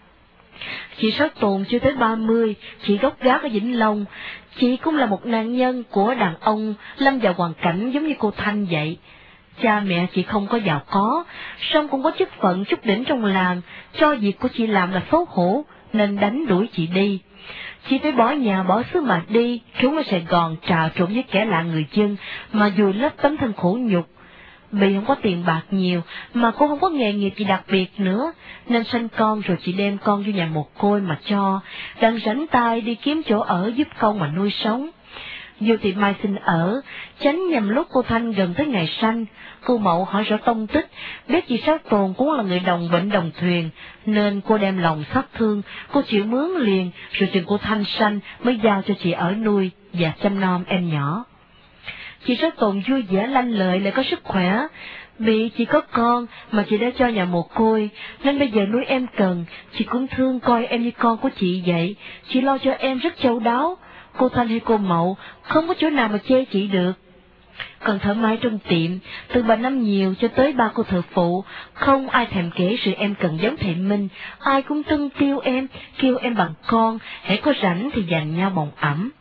Chị Sáu Tồn chưa tới ba mươi, chị gốc gác ở Vĩnh Long. Chị cũng là một nạn nhân của đàn ông lâm vào hoàn cảnh giống như cô Thanh vậy. Cha mẹ chị không có giàu có, song cũng có chức phận chút đỉnh trong làng, cho việc của chị làm là xấu hổ, nên đánh đuổi chị đi. Chị phải bỏ nhà bỏ xứ mà đi, trốn ở Sài Gòn trà trộn với kẻ lạ người dân, mà vùi lấp tấm thân khổ nhục. Vì không có tiền bạc nhiều, mà cô không có nghề nghiệp gì đặc biệt nữa, nên sanh con rồi chị đem con vô nhà mồ côi mà cho, đang rảnh tay đi kiếm chỗ ở giúp con mà nuôi sống. Vô tiệm Mai xin ở, tránh nhằm lúc cô Thanh gần tới ngày sanh. Cô Mậu hỏi rõ tông tích, biết chị Sáu Tồn cũng là người đồng bệnh đồng thuyền, nên cô đem lòng xót thương, cô chịu mướn liền, rồi chừng cô Thanh sanh mới giao cho chị ở nuôi và chăm nom em nhỏ. Chị Sáu Tồn vui vẻ lanh lợi lại có sức khỏe. Bị chị có con mà chị đã cho nhà mồ côi, nên bây giờ nuôi em cần, chị cũng thương coi em như con của chị vậy. Chị lo cho em rất chu đáo. Cô Thanh hay cô Mậu không có chỗ nào mà chê chị được. Còn thợ may trong tiệm, từ bà Năm Nhiều cho tới ba cô thợ phụ, không ai thèm kể sự em cần giống thầy Minh, ai cũng tưng tiêu em, kêu em bằng con, hễ có rảnh thì dành nhau bồng ẩm.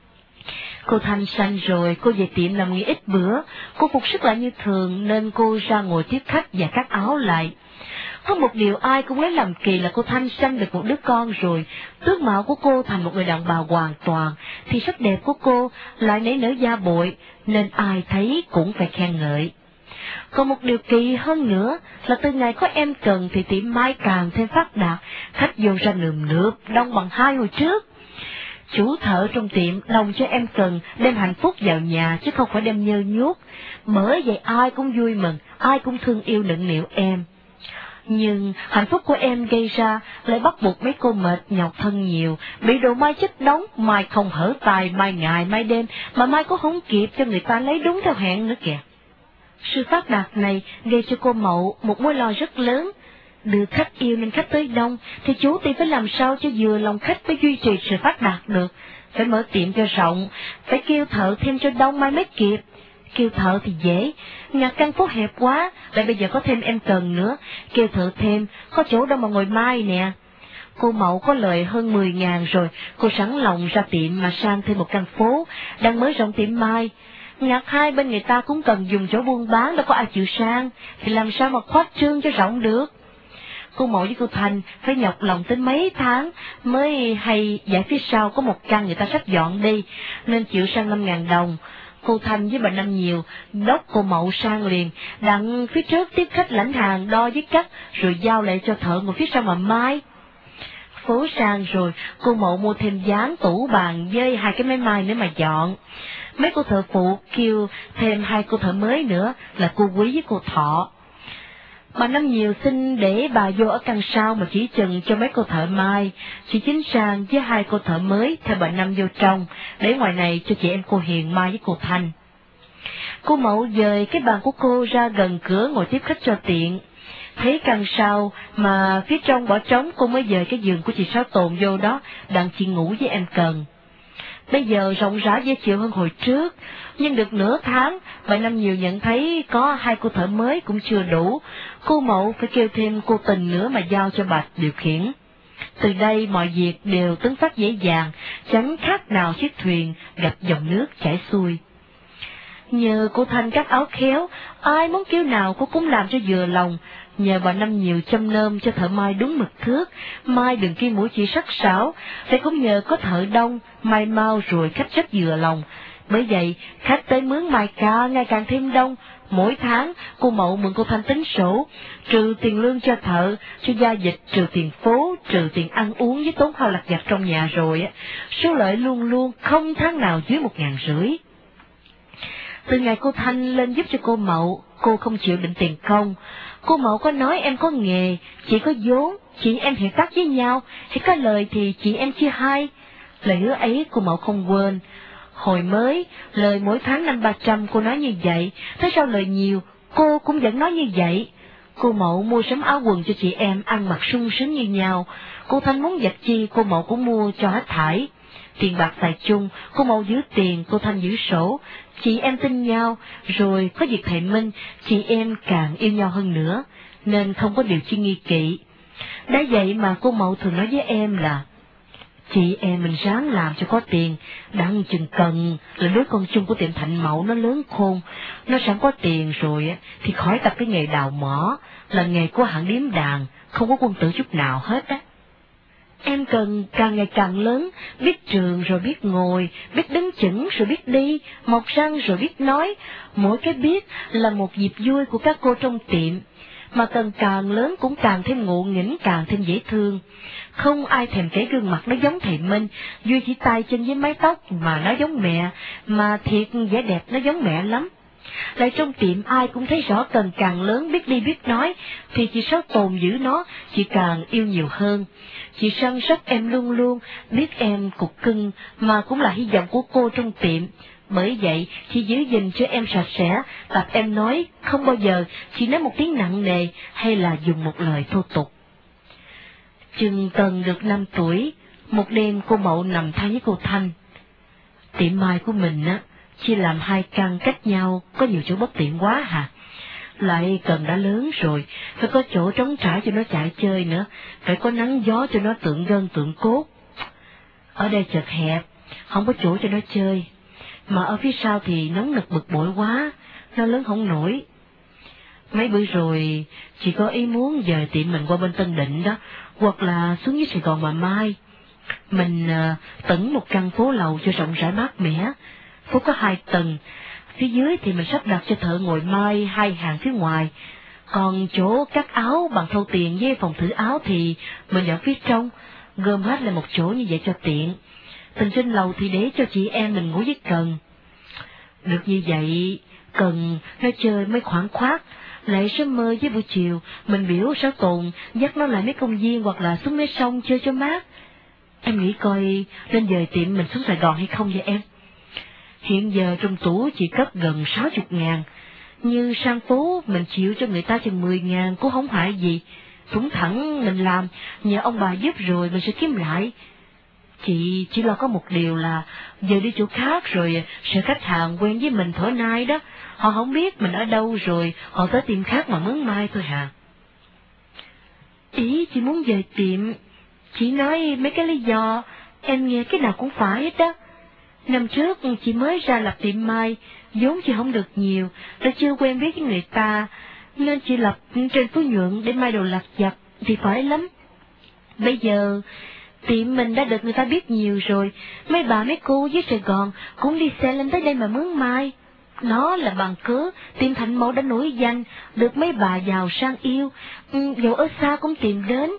Cô Thanh sanh rồi, cô về tiệm làm nghỉ ít bữa, cô phục sức lại như thường nên cô ra ngồi tiếp khách và cắt áo lại. Có một điều ai cũng lấy làm kỳ là cô Thanh sanh được một đứa con rồi, tướng mạo của cô thành một người đàn bà hoàn toàn, thì sắc đẹp của cô lại nảy nở da bội, nên ai thấy cũng phải khen ngợi. Còn một điều kỳ hơn nữa là từ ngày có em cần thì tiệm may càng thêm phát đạt, khách vô ra nườm nượp, đông bằng hai hồi trước. Chủ thợ trong tiệm đồng cho em cần đem hạnh phúc vào nhà chứ không phải đem nhơ nhuốc, bởi vậy ai cũng vui mừng, ai cũng thương yêu nựng nịu em. Nhưng hạnh phúc của em gây ra lại bắt buộc mấy cô mệt nhọc thân nhiều, bị đồ mai chất đóng, mai không hở tài, mai ngày, mai đêm, mà mai có không kịp cho người ta lấy đúng theo hẹn nữa kìa. Sự phát đạt này gây cho cô Mậu một mối lo rất lớn. Được khách yêu nên khách tới đông, thì chủ tiệm phải làm sao cho vừa lòng khách mới duy trì sự phát đạt được. Phải mở tiệm cho rộng, phải kêu thợ thêm cho đông mai mới kịp. Kêu thợ thì dễ, nhà căn phố hẹp quá, lại bây giờ có thêm em cần nữa, kêu thợ thêm, có chỗ đâu mà ngồi mai nè. Cô Mậu có lời hơn mười ngàn rồi, cô sẵn lòng ra tiệm mà sang thêm một căn phố, đang mới rộng tiệm mai. Ngặt hai bên người ta cũng cần dùng chỗ buôn bán, đâu có ai chịu sang, thì làm sao mà khoát trương cho rộng được. Cô Mậu với cô Thanh phải nhọc lòng tới mấy tháng mới hay giải phía sau có một căn người ta sắp dọn đi, nên chịu sang năm ngàn đồng. Cô Thanh với bà Năm Nhiều đốc cô Mậu sang liền, đặng phía trước tiếp khách lãnh hàng đo với cắt, rồi giao lại cho thợ ngồi phía sau mà mai. Phố sang rồi, cô Mậu mua thêm dán tủ bàn với hai cái máy mai nữa mà dọn. Mấy cô thợ phụ kêu thêm hai cô thợ mới nữa là cô Quý với cô Thọ. Bà Năm Nhiều xin để bà vô ở căn sau mà chỉ chừng cho mấy cô thợ mai, chị Chính Sang với hai cô thợ mới theo bà Năm vô trong, để ngoài này cho chị em cô Hiền mai với cô Thanh. Cô Mậu dời cái bàn của cô ra gần cửa ngồi tiếp khách cho tiện. Thấy căn sau mà phía trong bỏ trống, cô mới dời cái giường của chị Sáu Tồn vô đó, đặng chị ngủ với em cần. Bây giờ rộng rãi dễ chịu hơn hồi trước, nhưng được nửa tháng, bà Năm Nhiều nhận thấy có hai cô thợ mới cũng chưa đủ, cô Mậu phải kêu thêm cô Tình nữa mà giao cho bà điều khiển. Từ đây mọi việc đều tấn phát dễ dàng, chẳng khác nào chiếc thuyền gặp dòng nước chảy xuôi. Nhờ cô Thanh cắt áo khéo, ai muốn kiểu nào cô cũng làm cho vừa lòng. Nhờ bà Năm Nhiều chăm nom cho thợ mai đúng mực thước, mai đừng kia mũi chỉ sắc sảo, lại cũng nhờ có thợ đông, mai mau rồi khách rất vừa lòng. Bởi vậy, khách tới mướn mai càng ngày càng thêm đông. Mỗi tháng, cô Mậu mượn cô Thanh tính sổ, trừ tiền lương cho thợ, cho gia dịch, trừ tiền phố, trừ tiền ăn uống với tốn hao lặt vặt trong nhà rồi, số lợi luôn luôn không tháng nào dưới một ngàn rưỡi. Từ ngày cô Thanh lên giúp cho cô Mậu, cô không chịu định tiền công. Cô Mậu có nói em có nghề, chị có vốn, chị em hiệp tác với nhau, hay có lời thì chị em chia hai. Lời hứa ấy cô Mậu không quên. Hồi mới, lời mỗi tháng năm ba trăm cô nói như vậy, thế sau lời nhiều, cô cũng vẫn nói như vậy. Cô Mậu mua sắm áo quần cho chị em ăn mặc sung sướng như nhau. Cô Thanh muốn giặt chi, cô Mậu cũng mua cho hết thảy. Tiền bạc xài chung, cô Mậu giữ tiền, cô Thanh giữ sổ. Chị em tin nhau, rồi có việc thầy Minh, chị em càng yêu nhau hơn nữa, nên không có điều chi nghi kỵ. Đã vậy mà cô Mậu thường nói với em là, chị em mình ráng làm cho có tiền, đặng chừng cần là đứa con chung của tiệm Thạnh Mậu nó lớn khôn, nó sẵn có tiền rồi thì khỏi tập cái nghề đào mỏ, là nghề của hạng điếm đàn, không có quân tử chút nào hết á. Em cần càng ngày càng lớn, biết trường rồi biết ngồi, biết đứng chững rồi biết đi, mọc răng rồi biết nói. Mỗi cái biết là một dịp vui của các cô trong tiệm, mà cần càng lớn cũng càng thêm ngộ nghĩnh, càng thêm dễ thương. Không ai thèm kể gương mặt nó giống thầy Minh, duy chỉ tay chân với mái tóc mà nó giống mẹ, mà thiệt vẻ đẹp nó giống mẹ lắm. Lại trong tiệm ai cũng thấy rõ cần càng lớn biết đi biết nói, thì chị Sáu Tồn giữ nó, chị càng yêu nhiều hơn. Chị săn sóc em luôn luôn, biết em cục cưng, mà cũng là hy vọng của cô trong tiệm. Bởi vậy, chị giữ gìn cho em sạch sẽ, tập em nói, không bao giờ chị nói một tiếng nặng nề hay là dùng một lời thô tục. Chừng Cần được năm tuổi, một đêm cô Mậu nằm than với cô Thanh. Tiệm mai của mình á, chia làm hai căn cách nhau, có nhiều chỗ bất tiện quá hả? Lại Cần đã lớn rồi, phải có chỗ trống trải cho nó chạy chơi nữa, phải có nắng gió cho nó tượng gân tượng cốt. Ở đây chật hẹp, không có chỗ cho nó chơi, mà ở phía sau thì nóng nực bực bội quá, nó lớn không nổi. Mấy bữa rồi, chị có ý muốn dời tiệm mình qua bên Tân Định đó, hoặc là xuống dưới Sài Gòn mà mai. Mình uh, tẩn một căn phố lầu cho rộng rãi mát mẻ, phố có hai tầng, phía dưới thì mình sắp đặt cho thợ ngồi mai hai hàng phía ngoài, còn chỗ cắt áo bằng thâu tiền với phòng thử áo thì mình ở phía trong, gom hết lại một chỗ như vậy cho tiện. Tầng trên lầu thì để cho chị em mình ngủ với Cần. Được như vậy, Cần nó chơi mới khoảng khoát, lại sớm mơ với buổi chiều, mình biểu Sáu Tồn dắt nó lại mấy công viên hoặc là xuống mấy sông chơi cho mát. Em nghĩ coi nên dời tiệm mình xuống Sài Gòn hay không vậy em? Hiện giờ trong tủ chỉ cất gần sáu chục ngàn, như sang phố mình chịu cho người ta chừng mười ngàn cũng không hại gì. Thủng thẳng mình làm, nhờ ông bà giúp rồi mình sẽ kiếm lại. Chị chỉ lo có một điều là giờ đi chỗ khác rồi sợ khách hàng quen với mình thổi nay đó, họ không biết mình ở đâu rồi họ tới tiệm khác mà mướn mai thôi hả? Ý chị muốn về tiệm, chị nói mấy cái lý do, em nghe cái nào cũng phải hết đó. Năm trước chị mới ra lập tiệm mai, vốn chị không được nhiều, đã chưa quen biết với người ta, nên chị lập trên Phú Nhuận để mai đồ lặt vặt thì phải lắm. Bây giờ tiệm mình đã được người ta biết nhiều rồi, mấy bà mấy cô dưới Sài Gòn cũng đi xe lên tới đây mà mướn mai. Nó là bằng cớ tiệm Thành Mậu đã nổi danh, được mấy bà giàu sang yêu, ừ, dẫu ở xa cũng tìm đến.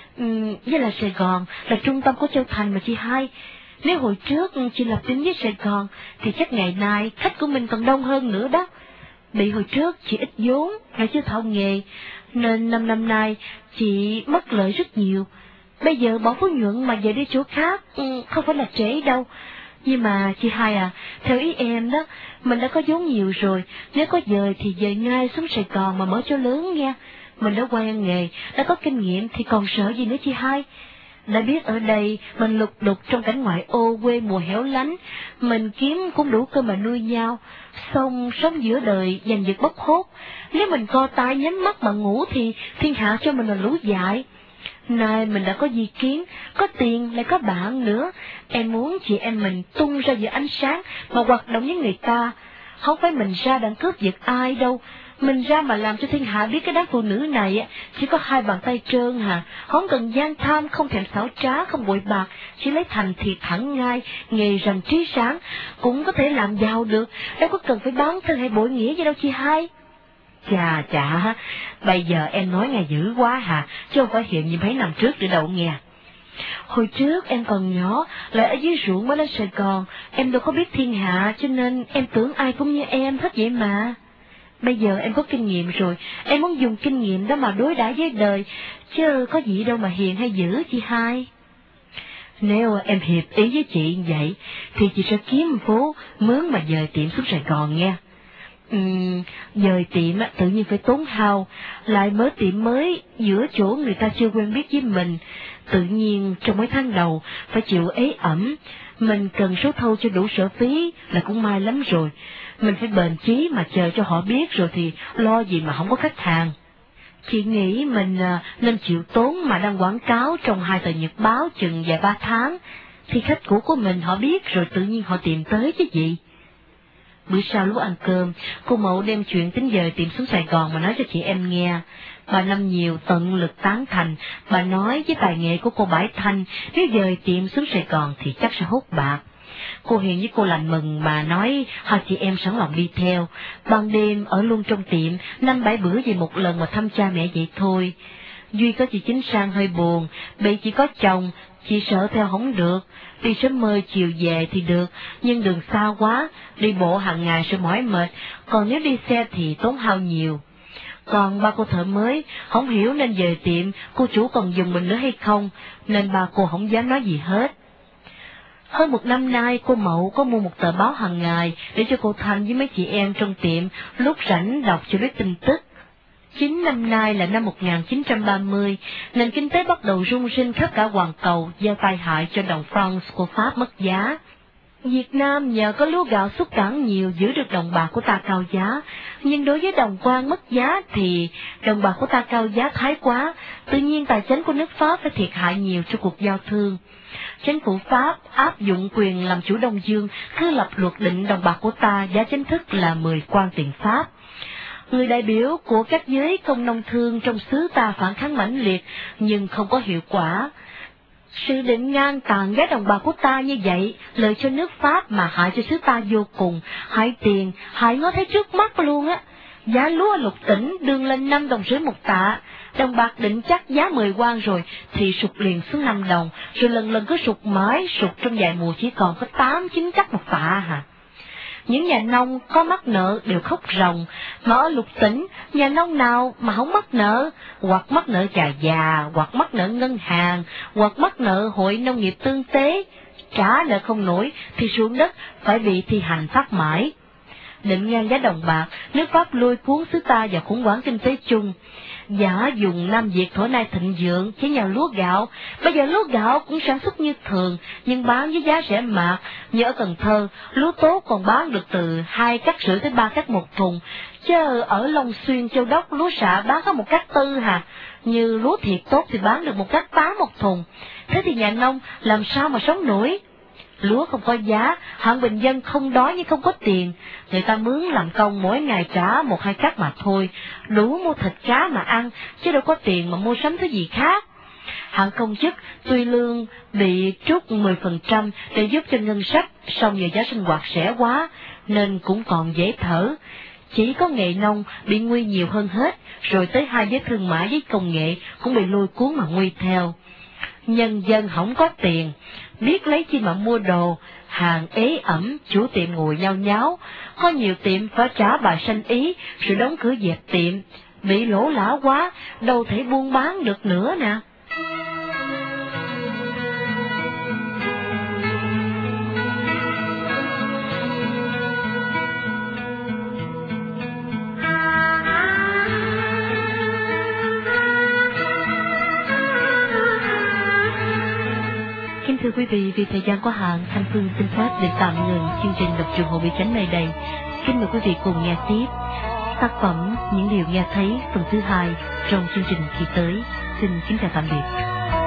Ừ, với là Sài Gòn là trung tâm của Châu Thành mà chị hai. Nếu hồi trước chị lập tiệm với Sài Gòn thì chắc ngày nay khách của mình còn đông hơn nữa đó. Bị hồi trước chị ít vốn, lại chưa thạo nghề, nên năm năm nay chị mất lợi rất nhiều. Bây giờ bỏ Phú Nhuận mà về đi chỗ khác, ừ, không phải là trễ đâu. Nhưng mà chị hai à, theo ý em đó, mình đã có vốn nhiều rồi, nếu có dời thì dời ngay xuống Sài Gòn mà mở chỗ lớn nha. Mình đã quen nghề, đã có kinh nghiệm thì còn sợ gì nữa chị hai. Đã biết ở đây mình lục đục trong cảnh ngoại ô quê mùa hẻo lánh, mình kiếm cũng đủ cơm mà nuôi nhau, xong sống giữa đời giành giật bốc hốt. Nếu mình co tay nhắm mắt mà ngủ thì thiên hạ cho mình là lũ dại. Nay mình đã có di kiến, có tiền lại có bạn nữa, em muốn chị em mình tung ra giữa ánh sáng mà hoạt động với người ta. Không phải mình ra đặng cướp giật ai đâu, mình ra mà làm cho thiên hạ biết cái đám phụ nữ này chỉ có hai bàn tay trơn hà, không cần gian tham, không thèm xảo trá, không bội bạc, chỉ lấy thành thiệt thẳng ngay, nghề rành trí sáng, cũng có thể làm giàu được, đâu có cần phải bán thân hay bội nghĩa gì đâu chị hai. Chà chà, bây giờ em nói nghe dữ quá hà, chứ không phải hiện như mấy năm trước nữa đâu nghe. Hồi trước em còn nhỏ, lại ở dưới ruộng mới lên Sài Gòn, em đâu có biết thiên hạ, cho nên em tưởng ai cũng như em hết vậy mà. Bây giờ em có kinh nghiệm rồi, em muốn dùng kinh nghiệm đó mà đối đãi với đời, chứ có gì đâu mà hiền hay dữ chị hai. Nếu em hiệp ý với chị như vậy, thì chị sẽ kiếm phố mướn mà dời tiệm xuống Sài Gòn nghe. Uhm, dời tiệm tự nhiên phải tốn hao, lại mới tiệm mới giữa chỗ người ta chưa quen biết với mình, tự nhiên trong mấy tháng đầu phải chịu ế ẩm, mình cần số thâu cho đủ sở phí là cũng may lắm rồi. Mình phải bền chí mà chờ cho họ biết rồi thì lo gì mà không có khách hàng. Chị nghĩ mình nên chịu tốn mà đăng quảng cáo trong hai tờ nhật báo chừng vài ba tháng, thì khách cũ của mình họ biết rồi tự nhiên họ tìm tới chứ gì. Bữa sau lúc ăn cơm, cô Mậu đem chuyện tính dời tiệm xuống Sài Gòn mà nói cho chị em nghe. Bà Năm Nhiều tận lực tán thành, bà nói với tài nghệ của cô Bãi Thanh, nếu dời tiệm xuống Sài Gòn thì chắc sẽ hốt bạc. Cô Hiền với cô Lành mừng mà nói hai chị em sẵn lòng đi theo, ban đêm ở luôn trong tiệm, năm bảy bữa về một lần mà thăm cha mẹ vậy thôi. Duy có chị Chính Sang hơi buồn, bị chỉ có chồng, chị sợ theo không được, đi sớm mơ chiều về thì được, nhưng đường xa quá, đi bộ hàng ngày sẽ mỏi mệt, còn nếu đi xe thì tốn hao nhiều. Còn ba cô thợ mới, không hiểu nên về tiệm, cô chủ còn dùng mình nữa hay không, nên ba cô không dám nói gì hết. Hơn một năm nay, cô Mậu có mua một tờ báo hàng ngày để cho cô Thanh với mấy chị em trong tiệm lúc rảnh đọc cho biết tin tức. Chính năm nay là năm một nghìn chín trăm ba mươi, nền kinh tế bắt đầu rung rinh khắp cả hoàn cầu do tai hại cho đồng franc của Pháp mất giá. Việt Nam nhờ có lúa gạo xuất cảng nhiều giữ được đồng bạc của ta cao giá, nhưng đối với đồng quan mất giá thì đồng bạc của ta cao giá thái quá, tự nhiên tài chính của nước Pháp phải thiệt hại nhiều cho cuộc giao thương. Chính phủ Pháp áp dụng quyền làm chủ Đông Dương, cứ lập luật định đồng bạc của ta giá chính thức là mười quan tiền Pháp. Người đại biểu của các giới công nông thương trong xứ ta phản kháng mãnh liệt nhưng không có hiệu quả. Sự định ngang tàn giá đồng bạc của ta như vậy, lợi cho nước Pháp mà hại cho xứ ta vô cùng, hại tiền, hại ngó thấy trước mắt luôn á. Giá lúa lục tỉnh đương lên năm đồng rưỡi một tạ, đồng bạc định chắc giá mười quan rồi thì sụt liền xuống năm đồng, rồi lần lần cứ sụt mãi, sụt trong vài mùa chỉ còn có tám chín chắc một tạ hả. Những nhà nông có mắc nợ đều khóc ròng, mà ở lục tỉnh, nhà nông nào mà không mắc nợ, hoặc mắc nợ trà già, hoặc mắc nợ ngân hàng, hoặc mắc nợ hội nông nghiệp tương tế, trả nợ không nổi thì ruộng đất phải bị thi hành phát mãi. Định ngang giá đồng bạc, nước Pháp lôi cuốn xứ ta vào khủng hoảng kinh tế chung. Giả dùng Nam Việt thổ nay thịnh vượng chỉ nhờ lúa gạo, bây giờ lúa gạo cũng sản xuất như thường, nhưng bán với giá rẻ mạt. Như ở Cần Thơ, lúa tốt còn bán được từ hai cắt rưỡi tới ba cắt một thùng, chứ ở Long Xuyên, Châu Đốc lúa xạ bán có một cắt tư hà. Như lúa thiệt tốt thì bán được một cắt tám một thùng. Thế thì nhà nông làm sao mà sống nổi? Lúa không có giá, hạng bình dân không đói nhưng không có tiền. Người ta mướn làm công mỗi ngày trả một hai cắt mà thôi, đủ mua thịt cá mà ăn, chứ đâu có tiền mà mua sắm thứ gì khác. Hạng công chức tuy lương bị trút mười phần trăm để giúp cho ngân sách, song nhờ giá sinh hoạt rẻ quá, nên cũng còn dễ thở. Chỉ có nghề nông bị nguy nhiều hơn hết, rồi tới hai giới thương mại với công nghệ cũng bị lôi cuốn mà nguy theo. Nhân dân không có tiền, biết lấy chi mà mua đồ, hàng ế ẩm, chủ tiệm ngồi nhao nháo, có nhiều tiệm phải trả bài sanh ý, rồi đóng cửa dẹp tiệm, bị lỗ lã quá, đâu thể buôn bán được nữa nè. Kính thưa quý vị, vì thời gian có hạn, Thanh Phương xin phép để tạm ngừng chương trình đọc truyện Hồ Bị Chánh này đây. Kính mời quý vị cùng nghe tiếp tác phẩm Những Điều Nghe Thấy phần thứ hai trong chương trình kỳ tới. Xin kính chào tạm biệt.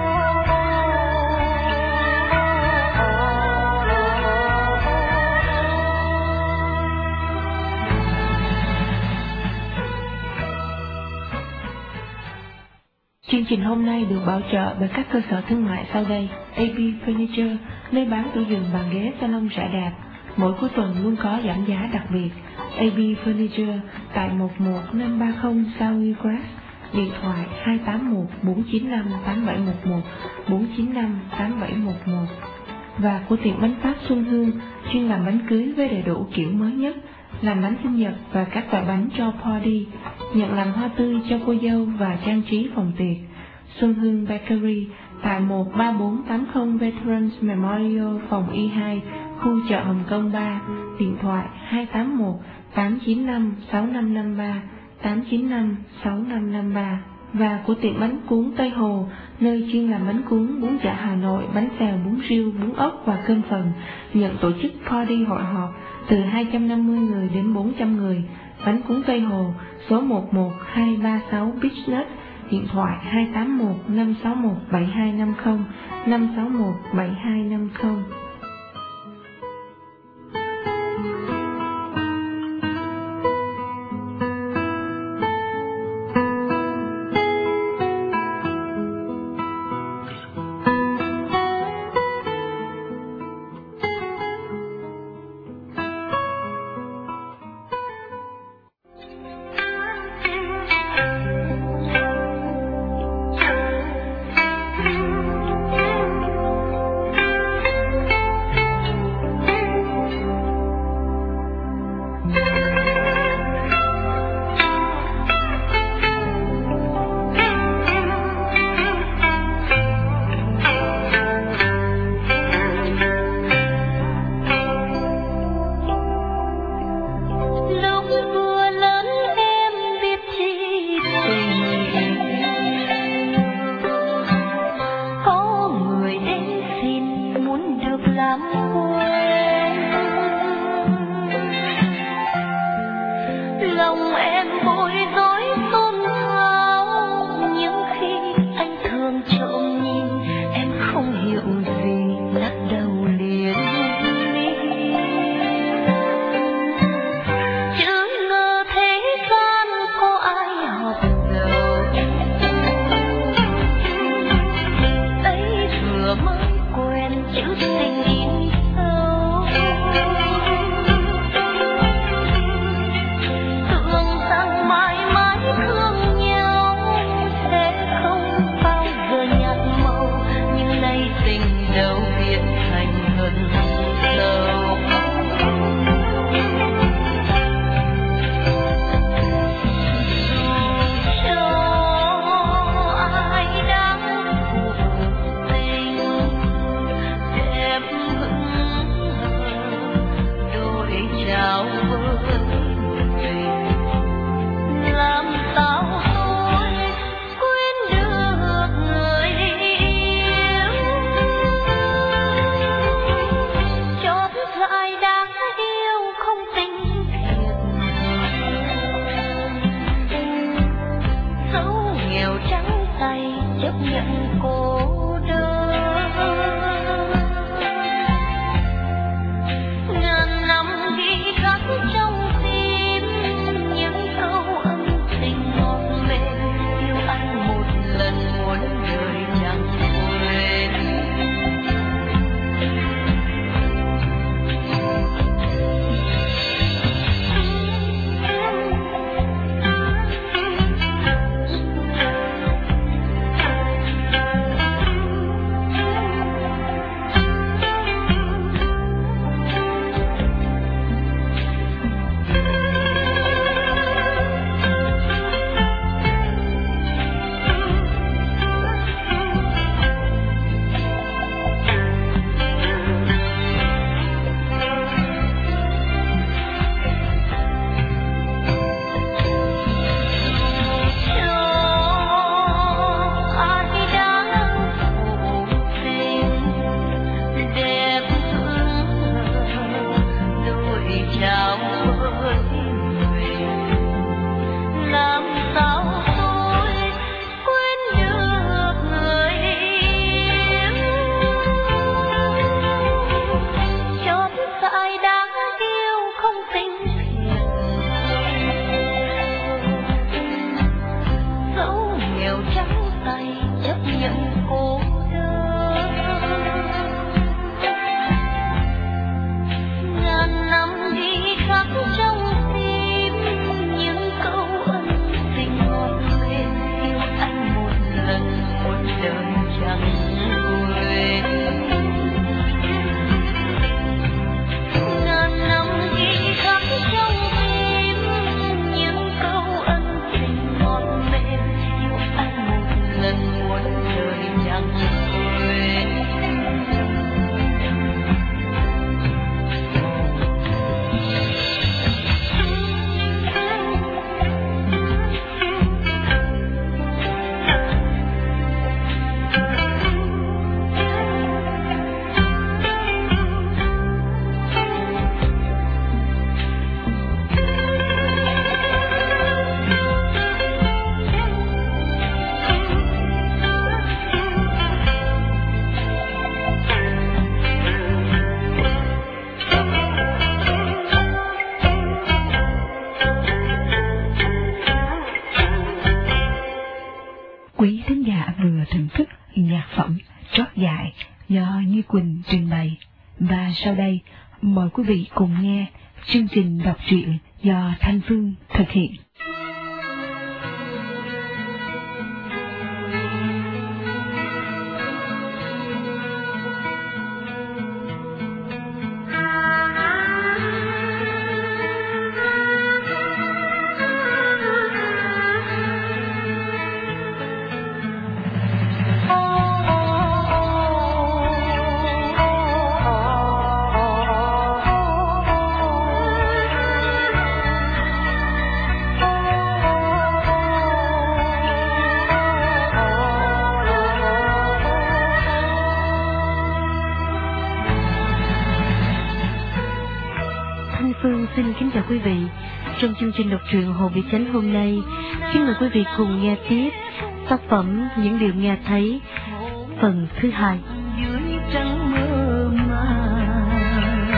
Chương trình hôm nay được bảo trợ bởi các cơ sở thương mại sau đây: a bê Furniture, nơi bán tủ giường, bàn ghế, salon rẻ đẹp. Mỗi cuối tuần luôn có giảm giá đặc biệt. a bê Furniture tại một một năm ba không South Grass, điện thoại hai tám một bốn chín năm tám bảy một một, bốn chín năm tám bảy một một. Và của tiệm bánh Pháp Xuân Hương, chuyên làm bánh cưới với đầy đủ kiểu mới nhất, làm bánh sinh nhật và các loại bánh cho party, nhận làm hoa tươi cho cô dâu và trang trí phòng tiệc. Xuân Hương Bakery tại một ba bốn tám không Veterans Memorial, phòng Y hai, khu chợ Hồng Kông ba, điện thoại hai tám một tám chín năm sáu năm năm ba, tám chín năm sáu năm năm ba. Và của tiệm bánh cuốn Tây Hồ, nơi chuyên làm bánh cuốn, bún chả Hà Nội, bánh xèo, bún riêu, bún ốc và cơm phần, nhận tổ chức party hội họp từ hai trăm năm mươi người đến bốn trăm người. Bánh cuốn Tây Hồ, số một một hai ba sáu Beachnut, điện thoại hai tám một năm sáu một bảy hai năm không, năm sáu một bảy hai năm không. dại do Như Quỳnh trình bày. Và sau đây, mời quý vị cùng nghe chương trình đọc truyện do Thanh Phương thực hiện. Xin kính chào quý vị. Trong chương trình đọc truyện Hồ Bị Chánh hôm nay, xin mời quý vị cùng nghe tiếp tác phẩm Những Điều Nghe Thấy, phần thứ hai. Dưới trắng mơ màng,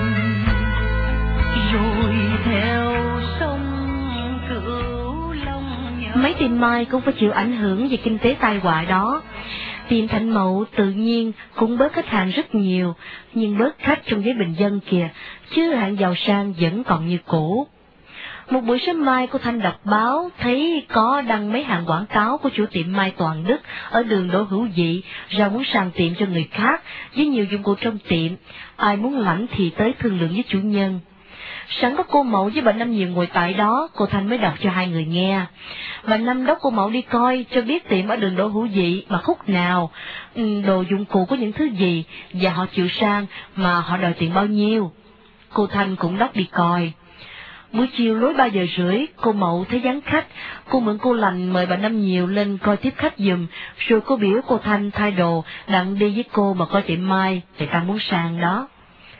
rồi theo sông Cửu Long. Mấy tiệm mai cũng phải chịu ảnh hưởng về kinh tế tai họa đó. Tiệm Thành Mậu tự nhiên cũng bớt khách hàng rất nhiều, nhưng bớt khách trong giới bình dân kìa, chứ hạng giàu sang vẫn còn như cũ. Một buổi sớm mai, cô Thanh đọc báo thấy có đăng mấy hàng quảng cáo của chủ tiệm Mai Toàn Đức ở đường Đỗ Hữu Dị ra muốn sàn tiệm cho người khác với nhiều dụng cụ trong tiệm, ai muốn lãnh thì tới thương lượng với chủ nhân. Sẵn có cô Mậu với bà Năm Nhiều ngồi tại đó, cô Thanh mới đọc cho hai người nghe. Bà Năm đốc cô Mậu đi coi cho biết tiệm ở đường Đỗ Hữu Dị mà khúc nào, đồ dụng cụ có những thứ gì, và họ chịu sang mà họ đòi tiền bao nhiêu. Cô Thanh cũng đốc đi coi. Buổi chiều lối ba giờ rưỡi, cô Mậu thấy vắng khách, cô mượn cô Lành mời bà Năm Nhiều lên coi tiếp khách giùm, rồi cô biểu cô Thanh thay đồ đặng đi với cô mà coi tiệm mai, người ta muốn sang đó.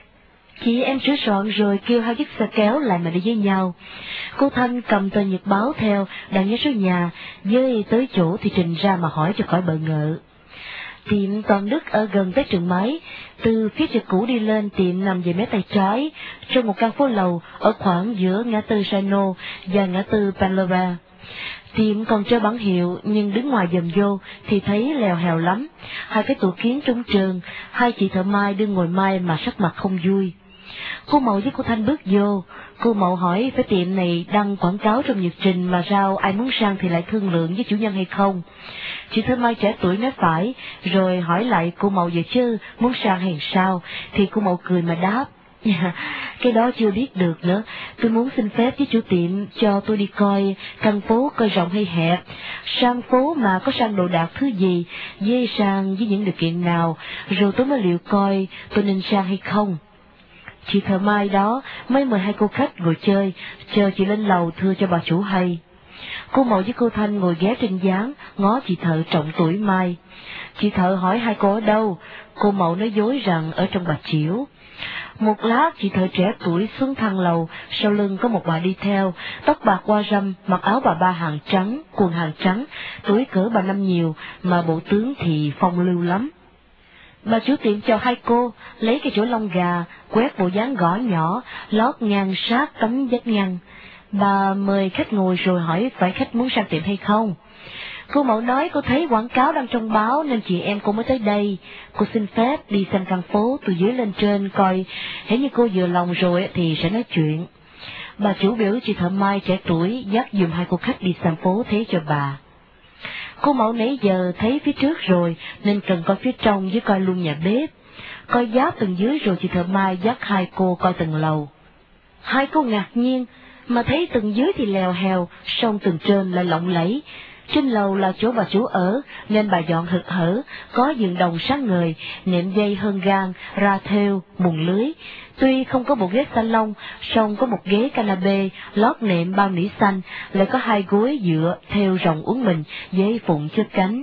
Chị em sửa soạn rồi kêu hai chiếc xe kéo lại mà đi với nhau. Cô Thanh cầm tờ nhật báo theo, đặng nhớ số nhà, với tới chỗ thì trình ra mà hỏi cho khỏi bợ ngợ. Tiệm Toàn Đức ở gần tới trường máy, từ phía chợ cũ đi lên tiệm nằm về mé tay trái, trong một căn phố lầu ở khoảng giữa ngã tư Sano và ngã tư Panlova. Tiệm còn treo bảng hiệu, nhưng đứng ngoài dòm vô thì thấy lèo hèo lắm. Hai cái tủ kiến trống trơn, hai chị thợ mai đương ngồi mai mà sắc mặt không vui. Cô Mậu với cô Thanh bước vô. Cô Mậu hỏi phải tiệm này đăng quảng cáo trong nhật trình mà sao ai muốn sang thì lại thương lượng với chủ nhân hay không. Chị thợ mai trẻ tuổi nói phải, rồi hỏi lại cô Mậu về chứ muốn sang hay sao, thì cô Mậu cười mà đáp. Cái đó chưa biết được nữa, tôi muốn xin phép với chủ tiệm cho tôi đi coi căn phố coi rộng hay hẹp, sang phố mà có sang đồ đạc thứ gì, dê sang với những điều kiện nào, rồi tôi mới liệu coi tôi nên sang hay không. Chị thợ mai đó mới mời hai cô khách ngồi chơi, chờ chị lên lầu thưa cho bà chủ hay. Cô Mậu với cô Thanh ngồi ghé trên gián, ngó chị thợ trọng tuổi mai. Chị thợ hỏi hai cô ở đâu, cô Mậu nói dối rằng ở trong Bà Chiểu. Một lát chị thợ trẻ tuổi xuống thang lầu, sau lưng có một bà đi theo, tóc bạc qua râm, mặc áo bà ba hàng trắng, quần hàng trắng, tuổi cỡ bà Năm Nhiều, mà bộ tướng thì phong lưu lắm. Bà chủ tiệm chào hai cô, lấy cái chỗ lông gà, quét bộ dáng gõ nhỏ, lót ngang sát tấm vách ngăn. Bà mời khách ngồi rồi hỏi phải khách muốn sang tiệm hay không. Cô Mậu nói cô thấy quảng cáo đăng trong báo nên chị em cô mới tới đây. Cô xin phép đi xem căn phố từ dưới lên trên coi, hễ như cô vừa lòng rồi thì sẽ nói chuyện. Bà chủ biểu chị thợ mai trẻ tuổi dắt dùm hai cô khách đi xem phố thế cho bà. Cô Mậu nãy giờ thấy phía trước rồi nên cần coi phía trong với coi luôn nhà bếp. Coi giáp tầng dưới rồi chị thợ mai dắt hai cô coi tầng lầu. Hai cô ngạc nhiên mà thấy tầng dưới thì lèo hèo, song tầng trên lại lộng lẫy. Trên lầu là chỗ bà chủ ở, nên bà dọn hực hở, có giường đồng sáng ngời, nệm dây hơn gan, ra thêu, mùng lưới. Tuy không có bộ ghế salon, song có một ghế canapé, lót nệm bao nỉ xanh, lại có hai gối dựa, thêu rồng uốn mình, với phụng chớp cánh.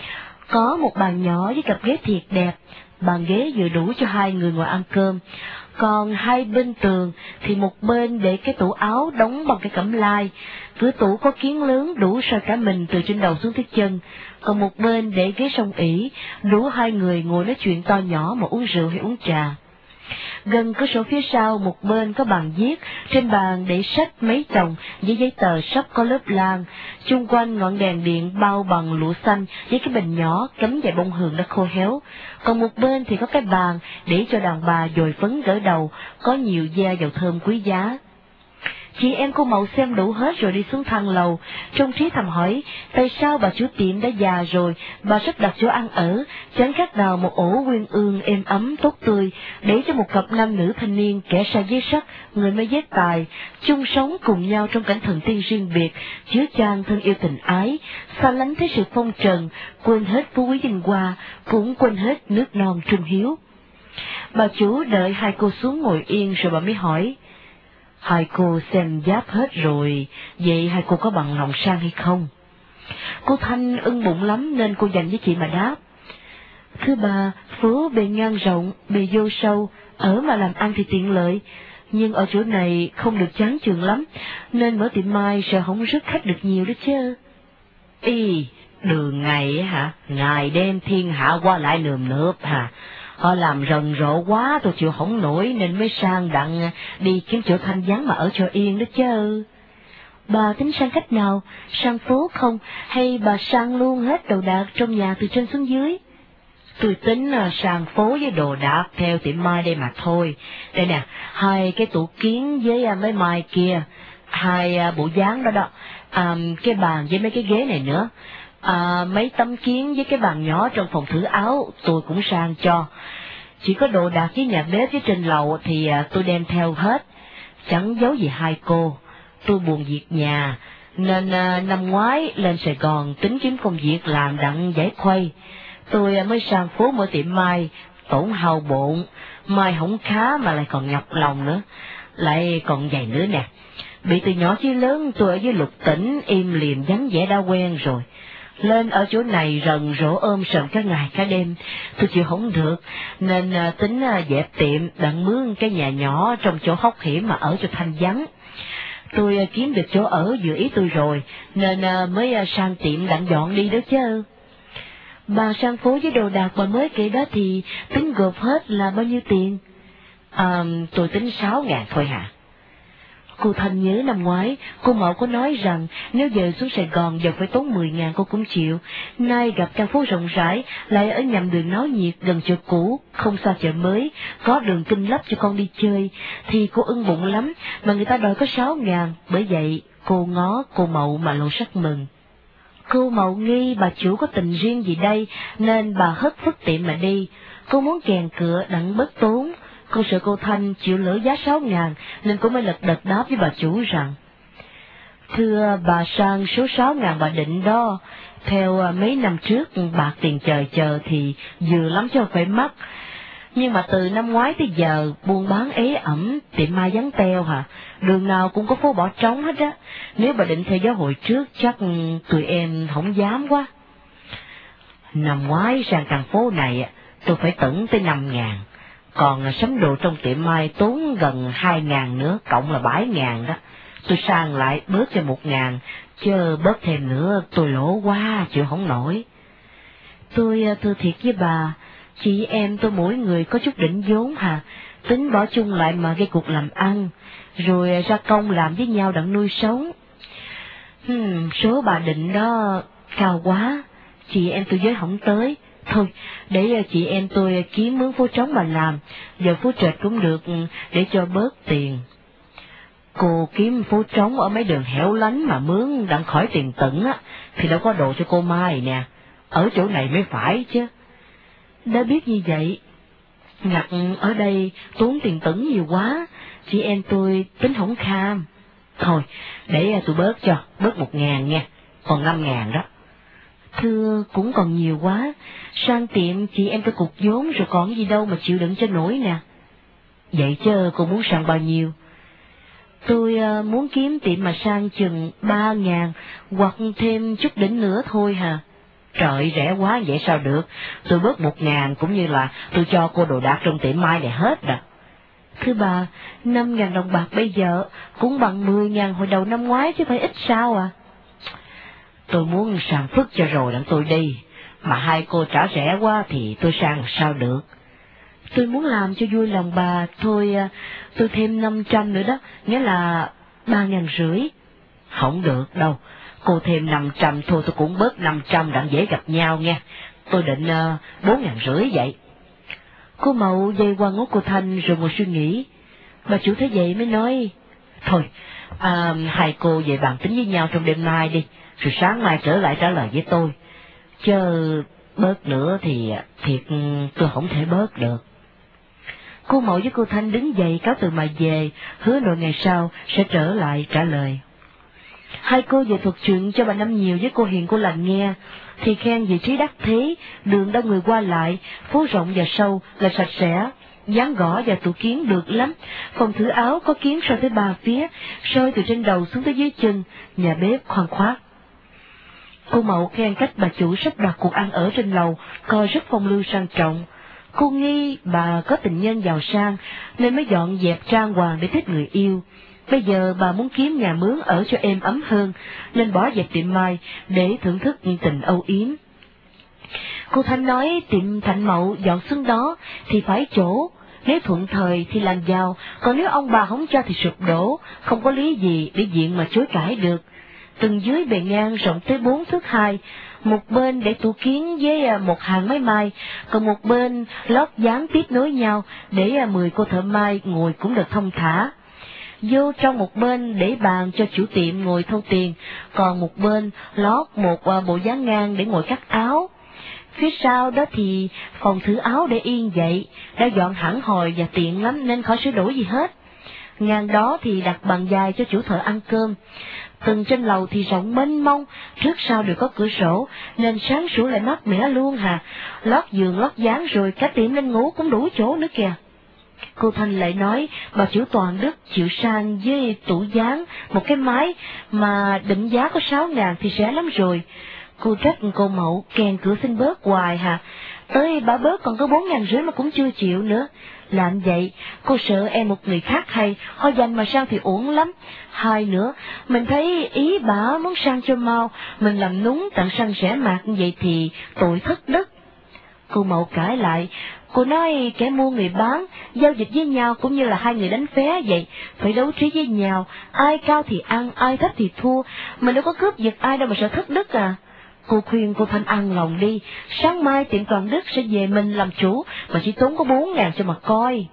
Có một bàn nhỏ với cặp ghế thiệt đẹp, bàn ghế vừa đủ cho hai người ngồi ăn cơm. Còn hai bên tường thì một bên để cái tủ áo đóng bằng cái cẩm lai, cửa tủ có kiến lớn đủ soi cả mình từ trên đầu xuống tới chân, còn một bên để ghế song ỷ đủ hai người ngồi nói chuyện to nhỏ mà uống rượu hay uống trà. Gần cửa sổ phía sau, một bên có bàn viết, trên bàn để sách mấy chồng với giấy tờ sắp có lớp lan, chung quanh ngọn đèn điện bao bằng lụa xanh với cái bình nhỏ cắm vài bông hương đã khô héo. Còn một bên thì có cái bàn để cho đàn bà dồi phấn gỡ đầu, có nhiều da dầu thơm quý giá. Chị em cô Mậu xem đủ hết rồi đi xuống thang lầu, trong trí thầm hỏi, tại sao bà chủ tiệm đã già rồi, bà sắp đặt chỗ ăn ở, chẳng khác nào một ổ uyên ương êm ấm tốt tươi, để cho một cặp nam nữ thanh niên kẻ sa giết sắc, người mới giác tài, chung sống cùng nhau trong cảnh thần tiên riêng biệt, chứa chan thân yêu tình ái, xa lánh thế sự phong trần, quên hết phú quý vinh hoa, cũng quên hết nước non trung hiếu. Bà chủ đợi hai cô xuống ngồi yên rồi bà mới hỏi, hai cô xem giáp hết rồi, vậy hai cô có bằng lòng sang hay không? Cô Thanh ưng bụng lắm nên cô dành với chị mà đáp. Thưa bà, phố bề ngang rộng, bề vô sâu, ở mà làm ăn thì tiện lợi, nhưng ở chỗ này không được chán chường lắm, nên mở tiệm mai sợ không rước khách được nhiều đó chứ. Ý, đường ngày hả? Ngày đêm thiên hạ qua lại nườm nượp hả? Họ làm rần rộ quá tôi chịu không nổi nên mới sang đặng đi kiếm chỗ thanh vắng mà ở cho yên đó chứ. Bà tính sang cách nào? Sang phố không? Hay bà sang luôn hết đồ đạc trong nhà từ trên xuống dưới? Tôi tính sang phố với đồ đạc theo tiệm mai đây mà thôi. Đây nè, hai cái tủ kiến với mấy mai kia, hai bộ dáng đó đó, à, cái bàn với mấy cái ghế này nữa. À, mấy tấm kiến với cái bàn nhỏ trong phòng thử áo tôi cũng sang cho. Chỉ có đồ đạc với nhà bếp với trên lầu thì à, tôi đem theo hết. Chẳng giấu gì hai cô, tôi buồn việc nhà, nên à, năm ngoái lên Sài Gòn tính kiếm công việc làm đặng giải khuây. Tôi à, mới sang phố mở tiệm mai, tổn hao bụng, mai không khá mà lại còn nhọc lòng nữa. Lại còn vậy nữa nè, bị từ nhỏ chí lớn tôi ở dưới Lục Tỉnh im lìm vắng vẻ đã quen rồi. Lên ở chỗ này rần rỗ ôm sờm cả ngày cả đêm, tôi chịu không được, nên à, tính à, dẹp tiệm đặng mướn cái nhà nhỏ trong chỗ hốc hiểm mà ở cho thanh vắng. Tôi à, kiếm được chỗ ở vừa ý tôi rồi, nên à, mới à, sang tiệm đặng dọn đi đó chứ. Bà sang phố với đồ đạc bà mới kể đó thì tính gộp hết là bao nhiêu tiền? À, tôi tính sáu ngàn thôi hả? Cô Thanh nhớ năm ngoái, cô Mậu có nói rằng nếu về xuống Sài Gòn giờ phải tốn mười ngàn cô cũng chịu. Nay gặp căn phố rộng rãi, lại ở nhằm đường náo nhiệt gần chợ cũ, không xa chợ mới, có đường kinh lấp cho con đi chơi, thì cô ưng bụng lắm, mà người ta đòi có sáu ngàn, bởi vậy cô ngó cô Mậu mà lộ sắc mừng. Cô Mậu nghi bà chủ có tình riêng gì đây, nên bà hất phất tiệm mà đi. Cô muốn kèn cửa đặng bớt tốn. Cô sợ cô Thanh chịu lỡ giá sáu ngàn, nên cô mới lật đật đáp với bà chủ rằng, thưa bà sang số sáu ngàn bà định đó, theo mấy năm trước bạc tiền chờ chờ thì vừa lắm cho phải mắc. Nhưng mà từ năm ngoái tới giờ buôn bán ế ẩm, tiệm mai vắng teo hả, đường nào cũng có phố bỏ trống hết á. Nếu bà định theo giáo hội trước chắc tụi em không dám quá. Năm ngoái sang căn phố này tôi phải tẩn tới năm ngàn. Còn sắm đồ trong tiệm mai tốn gần hai ngàn nữa, cộng là bảy ngàn đó. Tôi sang lại bớt cho một ngàn, chứ bớt thêm nữa tôi lỗ quá, chịu không nổi. Tôi thưa thiệt với bà, chị em tôi mỗi người có chút đỉnh vốn hà, tính bỏ chung lại mà gây cuộc làm ăn, rồi ra công làm với nhau đặng nuôi sống. Hmm, số bà định đó cao quá, chị em tôi giới không tới. Thôi, để chị em tôi kiếm mướn phố trống mà làm, giờ phố trệt cũng được để cho bớt tiền. Cô kiếm phố trống ở mấy đường hẻo lánh mà mướn đặng khỏi tiền tửng á, thì đâu có đồ cho cô Mai nè, ở chỗ này mới phải chứ. Đã biết như vậy, ngặt ở đây tốn tiền tửng nhiều quá, chị em tôi tính không kham. Thôi, để tôi bớt cho, bớt một ngàn nha, còn năm ngàn đó. Thưa, cũng còn nhiều quá, sang tiệm chị em tôi cục vốn rồi còn gì đâu mà chịu đựng cho nổi nè. Vậy chứ cô muốn sang bao nhiêu? Tôi uh, muốn kiếm tiệm mà sang chừng ba ngàn, hoặc thêm chút đỉnh nữa thôi hà. Trời, rẻ quá vậy sao được, tôi bớt một ngàn cũng như là tôi cho cô đồ đạc trong tiệm mai này hết rồi. Thưa bà, năm ngàn đồng bạc bây giờ cũng bằng mười ngàn hồi đầu năm ngoái chứ phải ít sao à? Tôi muốn sang phức cho rồi đặng tôi đi, mà hai cô trả rẻ quá thì tôi sang sao được. Tôi muốn làm cho vui lòng bà, thôi tôi thêm năm trăm nữa đó, nghĩa là ba ngàn rưỡi. Không được đâu, cô thêm năm trăm thôi tôi cũng bớt năm trăm đặng dễ gặp nhau nghe. Tôi định bốn ngàn rưỡi vậy. Cô Mậu dây qua ngó cô Thanh rồi ngồi suy nghĩ. Bà chủ thấy vậy mới nói, thôi, à, hai cô về bàn tính với nhau trong đêm nay đi, rồi sáng mai trở lại trả lời với tôi. Chứ bớt nữa thì thiệt tôi không thể bớt được. Cô Mậu với cô Thanh đứng dậy cáo từ mà về, hứa nội ngày sau sẽ trở lại trả lời. Hai cô về thuật chuyện cho bà Năm Nhiều với cô Hiền cô Lành nghe, thì khen vị trí đắc thế, đường đông người qua lại, phố rộng và sâu là sạch sẽ, dán gõ và tủ kiến được lắm, phòng thử áo có kiến soi tới ba phía, soi từ trên đầu xuống tới dưới chân, nhà bếp khoan khoát. Cô Mậu khen cách bà chủ sắp đặt cuộc ăn ở trên lầu, coi rất phong lưu sang trọng. Cô nghi bà có tình nhân giàu sang, nên mới dọn dẹp trang hoàng để thích người yêu. Bây giờ bà muốn kiếm nhà mướn ở cho êm ấm hơn, nên bỏ dẹp tiệm mai để thưởng thức tình âu yếm. Cô Thanh nói tiệm Thạnh Mậu dọn xuống đó thì phải chỗ, nếu thuận thời thì làm giàu, còn nếu ông bà không cho thì sụp đổ, không có lý gì để diện mà chối cãi được. Tầng dưới bề ngang rộng tới bốn thước hai, một bên để tủ kiến với một hàng máy mai, còn một bên lót dán tiếp nối nhau để mười cô thợ mai ngồi cũng được thông thả. Vô trong một bên để bàn cho chủ tiệm ngồi thâu tiền, còn một bên lót một bộ dán ngang để ngồi cắt áo. Phía sau đó thì phòng thử áo để yên vậy, đã dọn hẳn hồi và tiện lắm nên khỏi sửa đổi gì hết. Ngang đó thì đặt bàn dài cho chủ thợ ăn cơm. Tầng trên lầu thì rộng mênh mông, trước sau đều có cửa sổ, nên sáng sủa lại mát mẻ luôn hà. Lót giường lót dán rồi cả tiệm lên ngủ cũng đủ chỗ nữa kìa. Cô Thanh lại nói bà chủ Toàn Đức chịu sang với tủ dán, một cái máy mà định giá có sáu ngàn thì rẻ lắm rồi. Cô trách cô Mậu kèn cửa xin bớt hoài hà, tới bà bớt còn có bốn ngàn rưỡi mà cũng chưa chịu nữa. Làm vậy, cô sợ em một người khác hay, ho dành mà sang thì uổng lắm. Hai nữa, mình thấy ý bà muốn sang cho mau, mình làm núng tặng sang rẻ mạt như vậy thì tội thất đức. Cô Mậu cãi lại, cô nói kẻ mua người bán, giao dịch với nhau cũng như là hai người đánh phé vậy, phải đấu trí với nhau, ai cao thì ăn, ai thấp thì thua, mình đâu có cướp giật ai đâu mà sợ thất đức à. Cô khuyên cô Thanh ăn lòng đi, sáng mai tiệm Toàn Đức sẽ về mình làm chủ, mà chỉ tốn có bốn ngàn cho mà coi.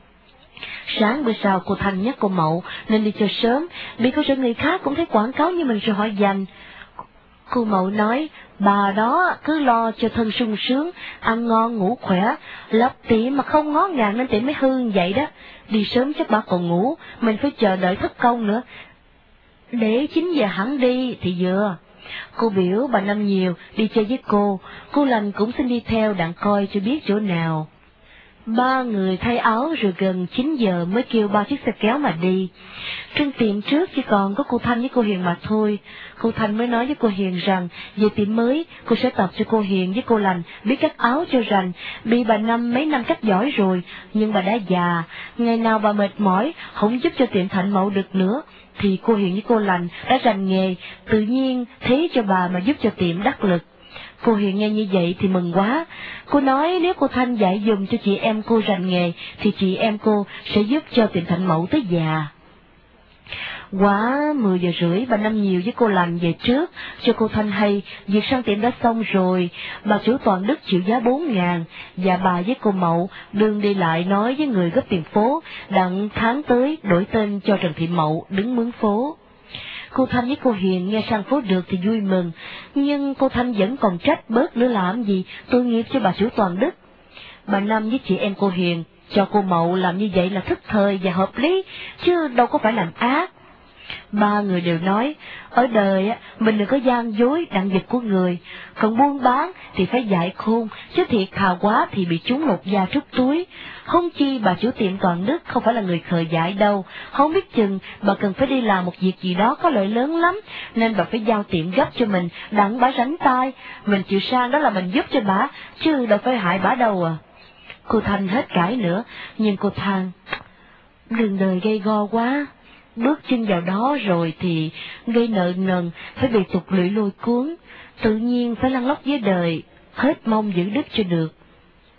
Sáng bữa sau cô Thanh nhắc cô Mậu nên đi chơi sớm, vì cô sợ người khác cũng thấy quảng cáo như mình rồi hỏi dành. Cô Mậu nói, bà đó cứ lo cho thân sung sướng, ăn ngon ngủ khỏe, lập tiệm mà không ngó ngàng nên tiệm mới hư vậy đó. Đi sớm chắc bà còn ngủ, mình phải chờ đợi thất công nữa. Để chín giờ hẳn đi thì vừa. Cô biểu bà Năm Nhiều đi chơi với cô, cô Lành cũng xin đi theo đặng coi cho biết chỗ nào. Ba người thay áo rồi gần chín giờ mới kêu ba chiếc xe kéo mà đi. Trên tiệm trước chỉ còn có cô Thanh với cô Hiền mà thôi. Cô Thanh mới nói với cô Hiền rằng về tiệm mới cô sẽ tập cho cô Hiền với cô Lành biết cắt áo cho rành, bị bà Năm mấy năm cắt giỏi rồi, nhưng bà đã già, ngày nào bà mệt mỏi, không giúp cho tiệm Thạnh Mậu được nữa, thì cô Hiền với cô Lành đã rành nghề, tự nhiên thế cho bà mà giúp cho tiệm đắc lực. Cô Hiền nghe như vậy thì mừng quá. Cô nói nếu cô Thanh dạy dùm cho chị em cô rành nghề, thì chị em cô sẽ giúp cho tiệm Thạnh Mậu tới già. Quá mười giờ rưỡi, bà Năm Nhiều với cô Lành về trước, cho cô Thanh hay việc sang tiệm đã xong rồi. Bà chủ Toàn Đức chịu giá bốn ngàn, và bà với cô Mậu đường đi lại nói với người góp tiền phố, đặng tháng tới đổi tên cho Trần Thị Mậu đứng mướn phố. Cô Thanh với cô Hiền nghe sang phố được thì vui mừng, nhưng cô Thanh vẫn còn trách bớt nữa làm gì, tội nghiệp cho bà chủ Toàn Đức. Bà Năm với chị em cô Hiền cho cô Mậu làm như vậy là thức thời và hợp lý, chứ đâu có phải làm ác. Ba người đều nói, ở đời mình đừng có gian dối đặng giật của người, còn buôn bán thì phải dạy khôn, chứ thiệt thà quá thì bị chúng lột da trút túi. Không chi bà chủ tiệm Toàn Đức không phải là người khờ dại đâu, không biết chừng bà cần phải đi làm một việc gì đó có lợi lớn lắm, nên bà phải giao tiệm gấp cho mình, đặng bà rảnh tay, mình chịu sang đó là mình giúp cho bà, chứ đâu phải hại bà đâu à. Cô Thanh hết cãi nữa, nhưng cô than, đường đời gây go quá. Bước chân vào đó rồi thì gây nợ nần, phải bị tục lụy lôi cuốn, tự nhiên phải lăn lóc với đời, hết mong giữ đức cho được.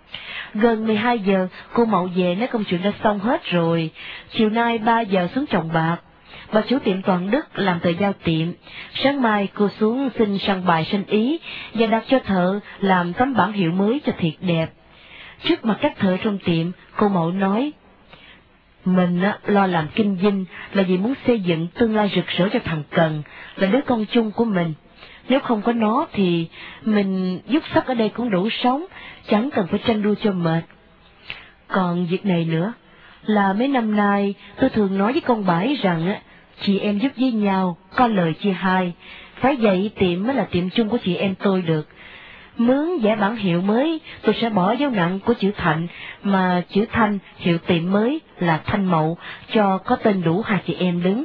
Gần mười hai giờ, cô Mậu về nói công chuyện đã xong hết rồi. Chiều nay ba giờ xuống trồng bạc. Bà chủ tiệm Toàn Đức làm tờ giao tiệm. Sáng mai cô xuống xin săn bài sinh ý và đặt cho thợ làm tấm bảng hiệu mới cho thiệt đẹp. Trước mặt các thợ trong tiệm, cô Mậu nói, mình á, lo làm kinh doanh là vì muốn xây dựng tương lai rực rỡ cho thằng Cần, là đứa con chung của mình. Nếu không có nó thì mình giúp sức ở đây cũng đủ sống, chẳng cần phải tranh đua cho mệt. Còn việc này nữa, là mấy năm nay tôi thường nói với con Bãi rằng á, chị em giúp với nhau, có lời chia hai, phải vậy tiệm mới là tiệm chung của chị em tôi được. Mướn vẽ bản hiệu mới, tôi sẽ bỏ dấu nặng của chữ Thạnh, mà chữ Thanh hiệu tiệm mới là Thanh Mậu, cho có tên đủ hai chị em đứng.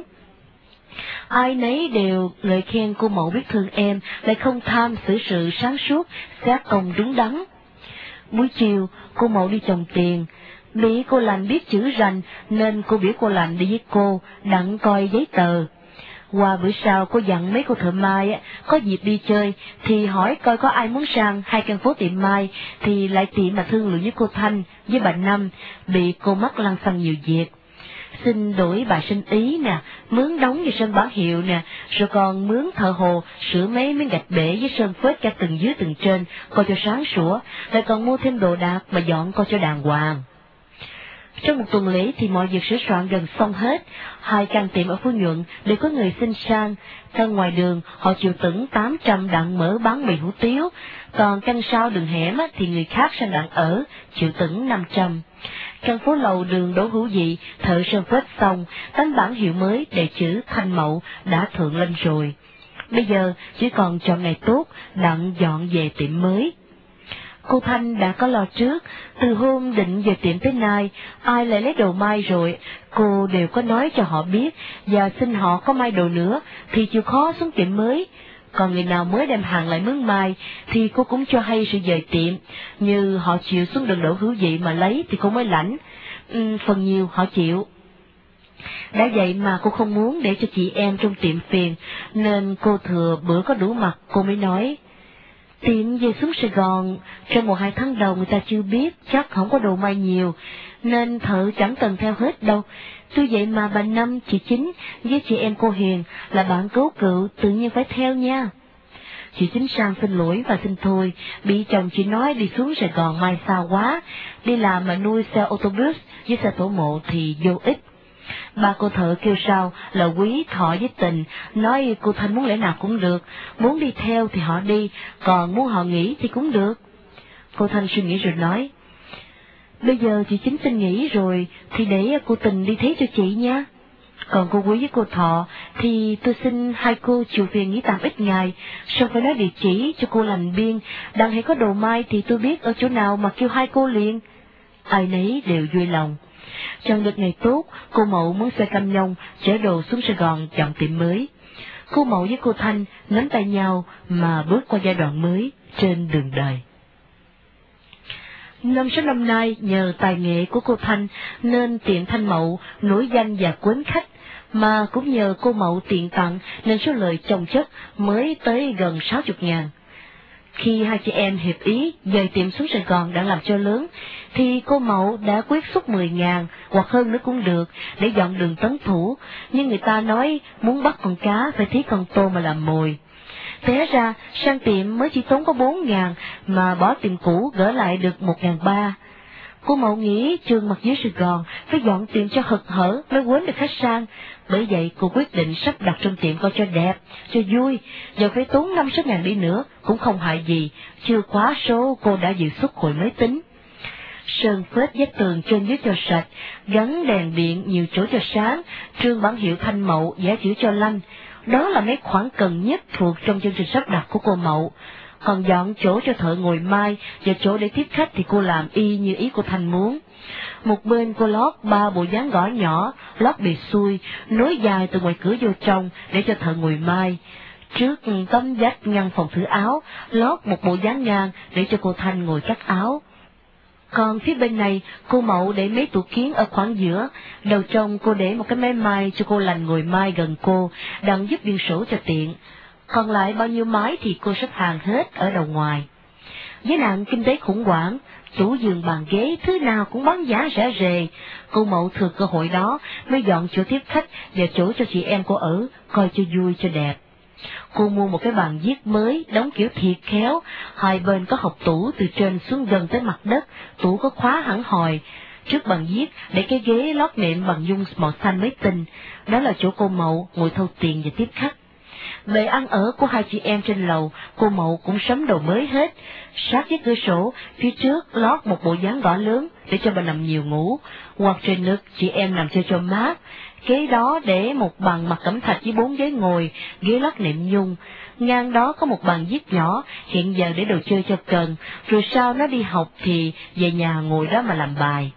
Ai nấy đều lời khen cô Mậu biết thương em, lại không tham xử sự sáng suốt, giác công đúng đắn. Buổi chiều, cô Mậu đi trồng tiền. Bị cô Lành biết chữ rành nên cô biểu cô Lành đi với cô, đặng coi giấy tờ. Qua bữa sau cô dặn mấy cô thợ mai á, có dịp đi chơi thì hỏi coi có ai muốn sang hai căn phố tiệm mai thì lại tiệm mà thương lượng với cô Thanh với bà Năm, bị cô mắc lăng xăng nhiều việc. Xin đổi bài sinh ý nè, mướn đóng như sơn báo hiệu nè, rồi còn mướn thợ hồ sửa mấy miếng gạch bể với sơn phết cả từng dưới từng trên, coi cho sáng sủa, lại còn mua thêm đồ đạc mà dọn coi cho đàng hoàng. Trong một tuần lễ thì mọi việc sửa soạn gần xong hết. Hai căn tiệm ở Phú Nhuận đều có người xin sang. Căn ngoài đường họ chịu tửng tám trăm đặng mở bán mì hủ tiếu, còn căn sau đường hẻm thì người khác sang đặng ở, chịu tửng năm trăm. Căn phố lầu đường Đỗ Hữu Dị thợ sơn phết xong, tấm bản hiệu mới đề chữ Thanh Mậu đã thượng lên rồi. Bây giờ chỉ còn chọn ngày tốt đặng dọn về tiệm mới. Cô Thanh đã có lo trước, từ hôm định về tiệm tới nay, ai lại lấy đồ mai rồi, cô đều có nói cho họ biết, và xin họ có mai đồ nữa, thì chịu khó xuống tiệm mới. Còn người nào mới đem hàng lại mướn mai, thì cô cũng cho hay sự dời tiệm, như họ chịu xuống đường Đỗ Hữu Dị mà lấy thì cô mới lãnh, ừ, phần nhiều họ chịu. Đã vậy mà cô không muốn để cho chị em trong tiệm phiền, nên cô thừa bữa có đủ mặt, cô mới nói, tiệm về xuống Sài Gòn, trong một hai tháng đầu người ta chưa biết, chắc không có đồ may nhiều, nên thợ chẳng cần theo hết đâu. Tuy vậy mà bà Năm, chị Chính với chị em cô Hiền là bạn cứu cựu, tự nhiên phải theo nha. Chị Chính sang xin lỗi và xin thôi, bị chồng chị nói đi xuống Sài Gòn mai xa quá, đi làm mà nuôi xe ô tô bus với xe tổ mộ thì vô ích. Ba cô thợ kêu sao là Quý, Thọ với Tình, nói cô Thanh muốn lẽ nào cũng được, muốn đi theo thì họ đi, còn muốn họ nghỉ thì cũng được. Cô Thanh suy nghĩ rồi nói, bây giờ chị Chính xin nghỉ rồi, thì để cô Tình đi thế cho chị nha. Còn cô Quý với cô Thọ, thì tôi xin hai cô chịu phiền nghỉ tạm ít ngày, xong phải nói địa chỉ cho cô Lành biên, đặng hãy có đồ mai thì tôi biết ở chỗ nào mà kêu hai cô liền. Ai nấy đều vui lòng. Chọn được ngày tốt, cô Mậu muốn xe cam nhông chở đồ xuống Sài Gòn chọn tiệm mới. Cô Mậu với cô Thanh nắm tay nhau mà bước qua giai đoạn mới trên đường đời. Năm sáu năm nay nhờ tài nghệ của cô Thanh nên tiệm Thanh Mậu nổi danh và quến khách, mà cũng nhờ cô Mậu tiện tặng nên số lời chồng chất mới tới gần sáu chục ngàn. Khi hai chị em hiệp ý dời tiệm xuống Sài Gòn đã làm cho lớn, thì cô Mậu đã quyết xuất mười ngàn, hoặc hơn nữa cũng được, để dọn đường Tấn Thủ, nhưng người ta nói muốn bắt con cá phải thí con tôm mà làm mồi. Té ra sang tiệm mới chỉ tốn có bốn ngàn, mà bỏ tiệm cũ gỡ lại được một ngàn ba. Cô Mậu nghĩ trường mặt dưới Sài Gòn phải dọn tiệm cho hực hở mới quên được khách sang. Bởi vậy cô quyết định sắp đặt trong tiệm coi cho đẹp, cho vui, giờ phải tốn năm sáu ngàn đi nữa cũng không hại gì, chưa quá số cô đã dự xuất hồi mới tính. Sơn phết vách tường trên dưới cho sạch, gắn đèn điện nhiều chỗ cho sáng, trương bản hiệu Thanh Mậu vẽ chữ cho lanh. Đó là mấy khoản cần nhất thuộc trong chương trình sắp đặt của cô Mậu. Còn dọn chỗ cho thợ ngồi mai và chỗ để tiếp khách thì cô làm y như ý cô Thanh muốn. Một bên cô lót ba bộ dáng gõ nhỏ, lót bì xuôi, nối dài từ ngoài cửa vô trong để cho thợ ngồi mai. Trước tấm vách ngăn phòng thử áo, lót một bộ dáng ngang để cho cô Thanh ngồi cắt áo. Còn phía bên này, cô Mậu để mấy tủ kiến ở khoảng giữa, đầu trong cô để một cái máy mai cho cô Lành ngồi mai gần cô, đặng giúp biên sổ cho tiện. Còn lại bao nhiêu máy thì cô sắp hàng hết ở đầu ngoài. Với nạn kinh tế khủng hoảng, tủ giường bàn ghế, thứ nào cũng bán giá rẻ rề. Cô Mậu thừa cơ hội đó mới dọn chỗ tiếp khách và chỗ cho chị em cô ở, coi cho vui cho đẹp. Cô mua một cái bàn viết mới, đóng kiểu thiệt khéo, hai bên có hộc tủ từ trên xuống gần tới mặt đất, tủ có khóa hẳn hòi. Trước bàn viết để cái ghế lót nệm bằng nhung màu xanh mới tinh, đó là chỗ cô Mậu ngồi thâu tiền và tiếp khách. Bề ăn ở của hai chị em trên lầu, cô Mậu cũng sắm đồ mới hết. Sát với cửa sổ, phía trước lót một bộ dáng gõ lớn để cho bà nằm nhiều ngủ, hoặc trên nước chị em nằm chơi cho mát. Kế đó để một bàn mặt cẩm thạch với bốn ghế ngồi, ghế lót nệm nhung. Ngang đó có một bàn viết nhỏ, hiện giờ để đồ chơi cho cần, rồi sau nó đi học thì về nhà ngồi đó mà làm bài.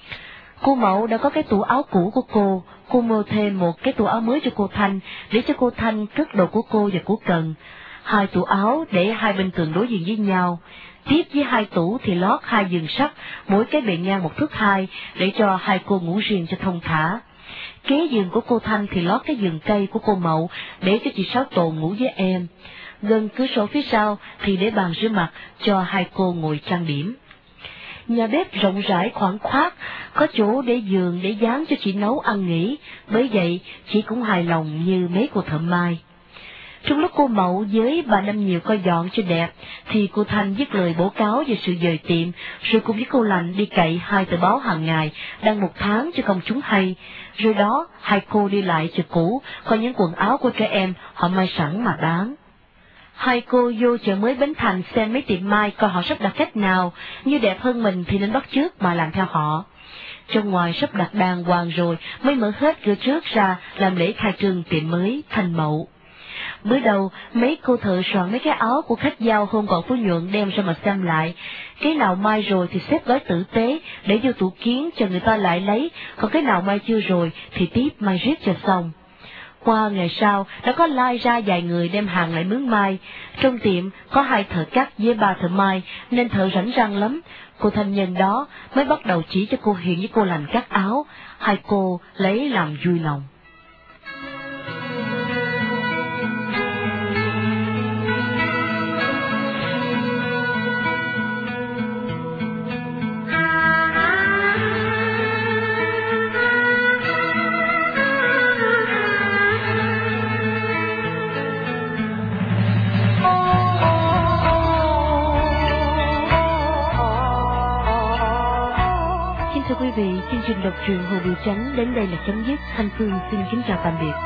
Cô Mậu đã có cái tủ áo cũ của cô, cô mua thêm một cái tủ áo mới cho cô Thanh, để cho cô Thanh cất đồ của cô và của Cần. Hai tủ áo để hai bên tường đối diện với nhau. Tiếp với hai tủ thì lót hai giường sắt, mỗi cái bề ngang một thước hai, để cho hai cô ngủ riêng cho thông thả. Kế giường của cô Thanh thì lót cái giường cây của cô Mậu, để cho chị Sáu Tồn ngủ với em. Gần cửa sổ phía sau thì để bàn rửa mặt cho hai cô ngồi trang điểm. Nhà bếp rộng rãi khoảng khoát, có chỗ để giường để dán cho chị nấu ăn nghỉ, bởi vậy chị cũng hài lòng như mấy cô thợ mai. Trong lúc cô Mậu với bà Năm Nhiều coi dọn cho đẹp, thì cô Thanh viết lời bố cáo về sự dời tiệm, rồi cùng với cô Lành đi cậy hai tờ báo hàng ngày, đăng một tháng cho công chúng hay. Rồi đó, hai cô đi lại chợ cũ, coi những quần áo của trẻ em họ may sẵn mà bán. Hai cô vô chợ mới Bến Thành xem mấy tiệm mai coi họ sắp đặt cách nào, như đẹp hơn mình thì nên bắt chước mà làm theo họ. Trong ngoài sắp đặt đàng hoàng rồi mới mở hết cửa trước ra làm lễ khai trương tiệm mới Thanh Mậu. Bữa đầu, mấy cô thợ soạn mấy cái áo của khách giao hôm còn Phú Nhuận đem ra mà xem lại. Cái nào mai rồi thì xếp gói tử tế, để vô tủ kiến cho người ta lại lấy, còn cái nào mai chưa rồi thì tiếp mai riết cho xong. Qua ngày sau, đã có lai ra vài người đem hàng lại mướn mai. Trong tiệm có hai thợ cắt với ba thợ mai, nên thợ rảnh rang lắm. Cô Thanh nhân đó mới bắt đầu chỉ cho cô Hiền với cô Lành cắt áo. Hai cô lấy làm vui lòng. Thưa quý vị, chương trình đọc truyện Hồ Biểu Chánh đến đây là chấm dứt. Thanh Phương xin kính chào tạm biệt.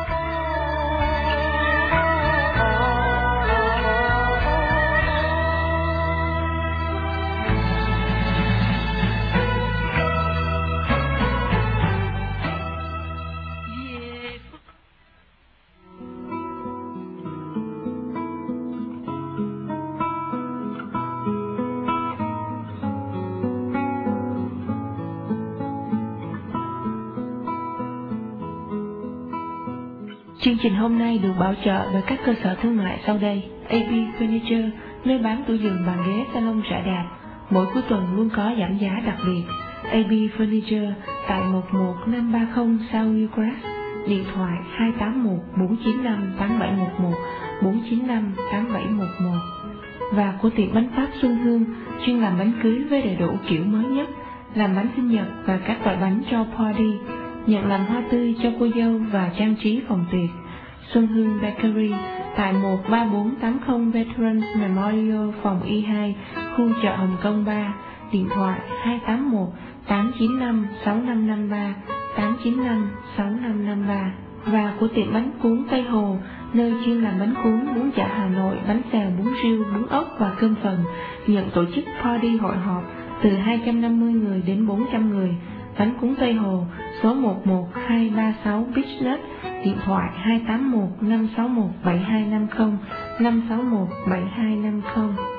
Chương trình hôm nay được bảo trợ bởi các cơ sở thương mại sau đây: a bê Furniture, nơi bán tủ giường, bàn ghế, salon rẻ đạp. Mỗi cuối tuần luôn có giảm giá đặc biệt. a bê Furniture tại một một năm ba không South Newcrest, điện thoại hai tám một bốn chín năm tám bảy một một, bốn chín năm tám bảy một một. Và của tiệm bánh Pháp Xuân Hương, chuyên làm bánh cưới với đầy đủ kiểu mới nhất, làm bánh sinh nhật và các loại bánh cho party, nhận làm hoa tươi cho cô dâu và trang trí phòng tiệc. Xuân Hương Bakery tại một ba bốn tám không Veterans Memorial, phòng Y hai, khu chợ Hồng Kông ba, điện thoại hai tám một tám chín năm sáu năm năm ba, tám chín năm sáu năm năm ba. Và của tiệm bánh cuốn Tây Hồ, nơi chuyên làm bánh cuốn, bún chả Hà Nội, bánh xèo, bún riêu, bún ốc và cơm phần, nhận tổ chức party hội họp từ hai trăm năm mươi người đến bốn trăm người. Bánh cuốn Tây Hồ, số một một hai ba sáu Beach Nut, điện thoại hai tám một năm sáu một bảy hai năm không, năm sáu một bảy hai năm không.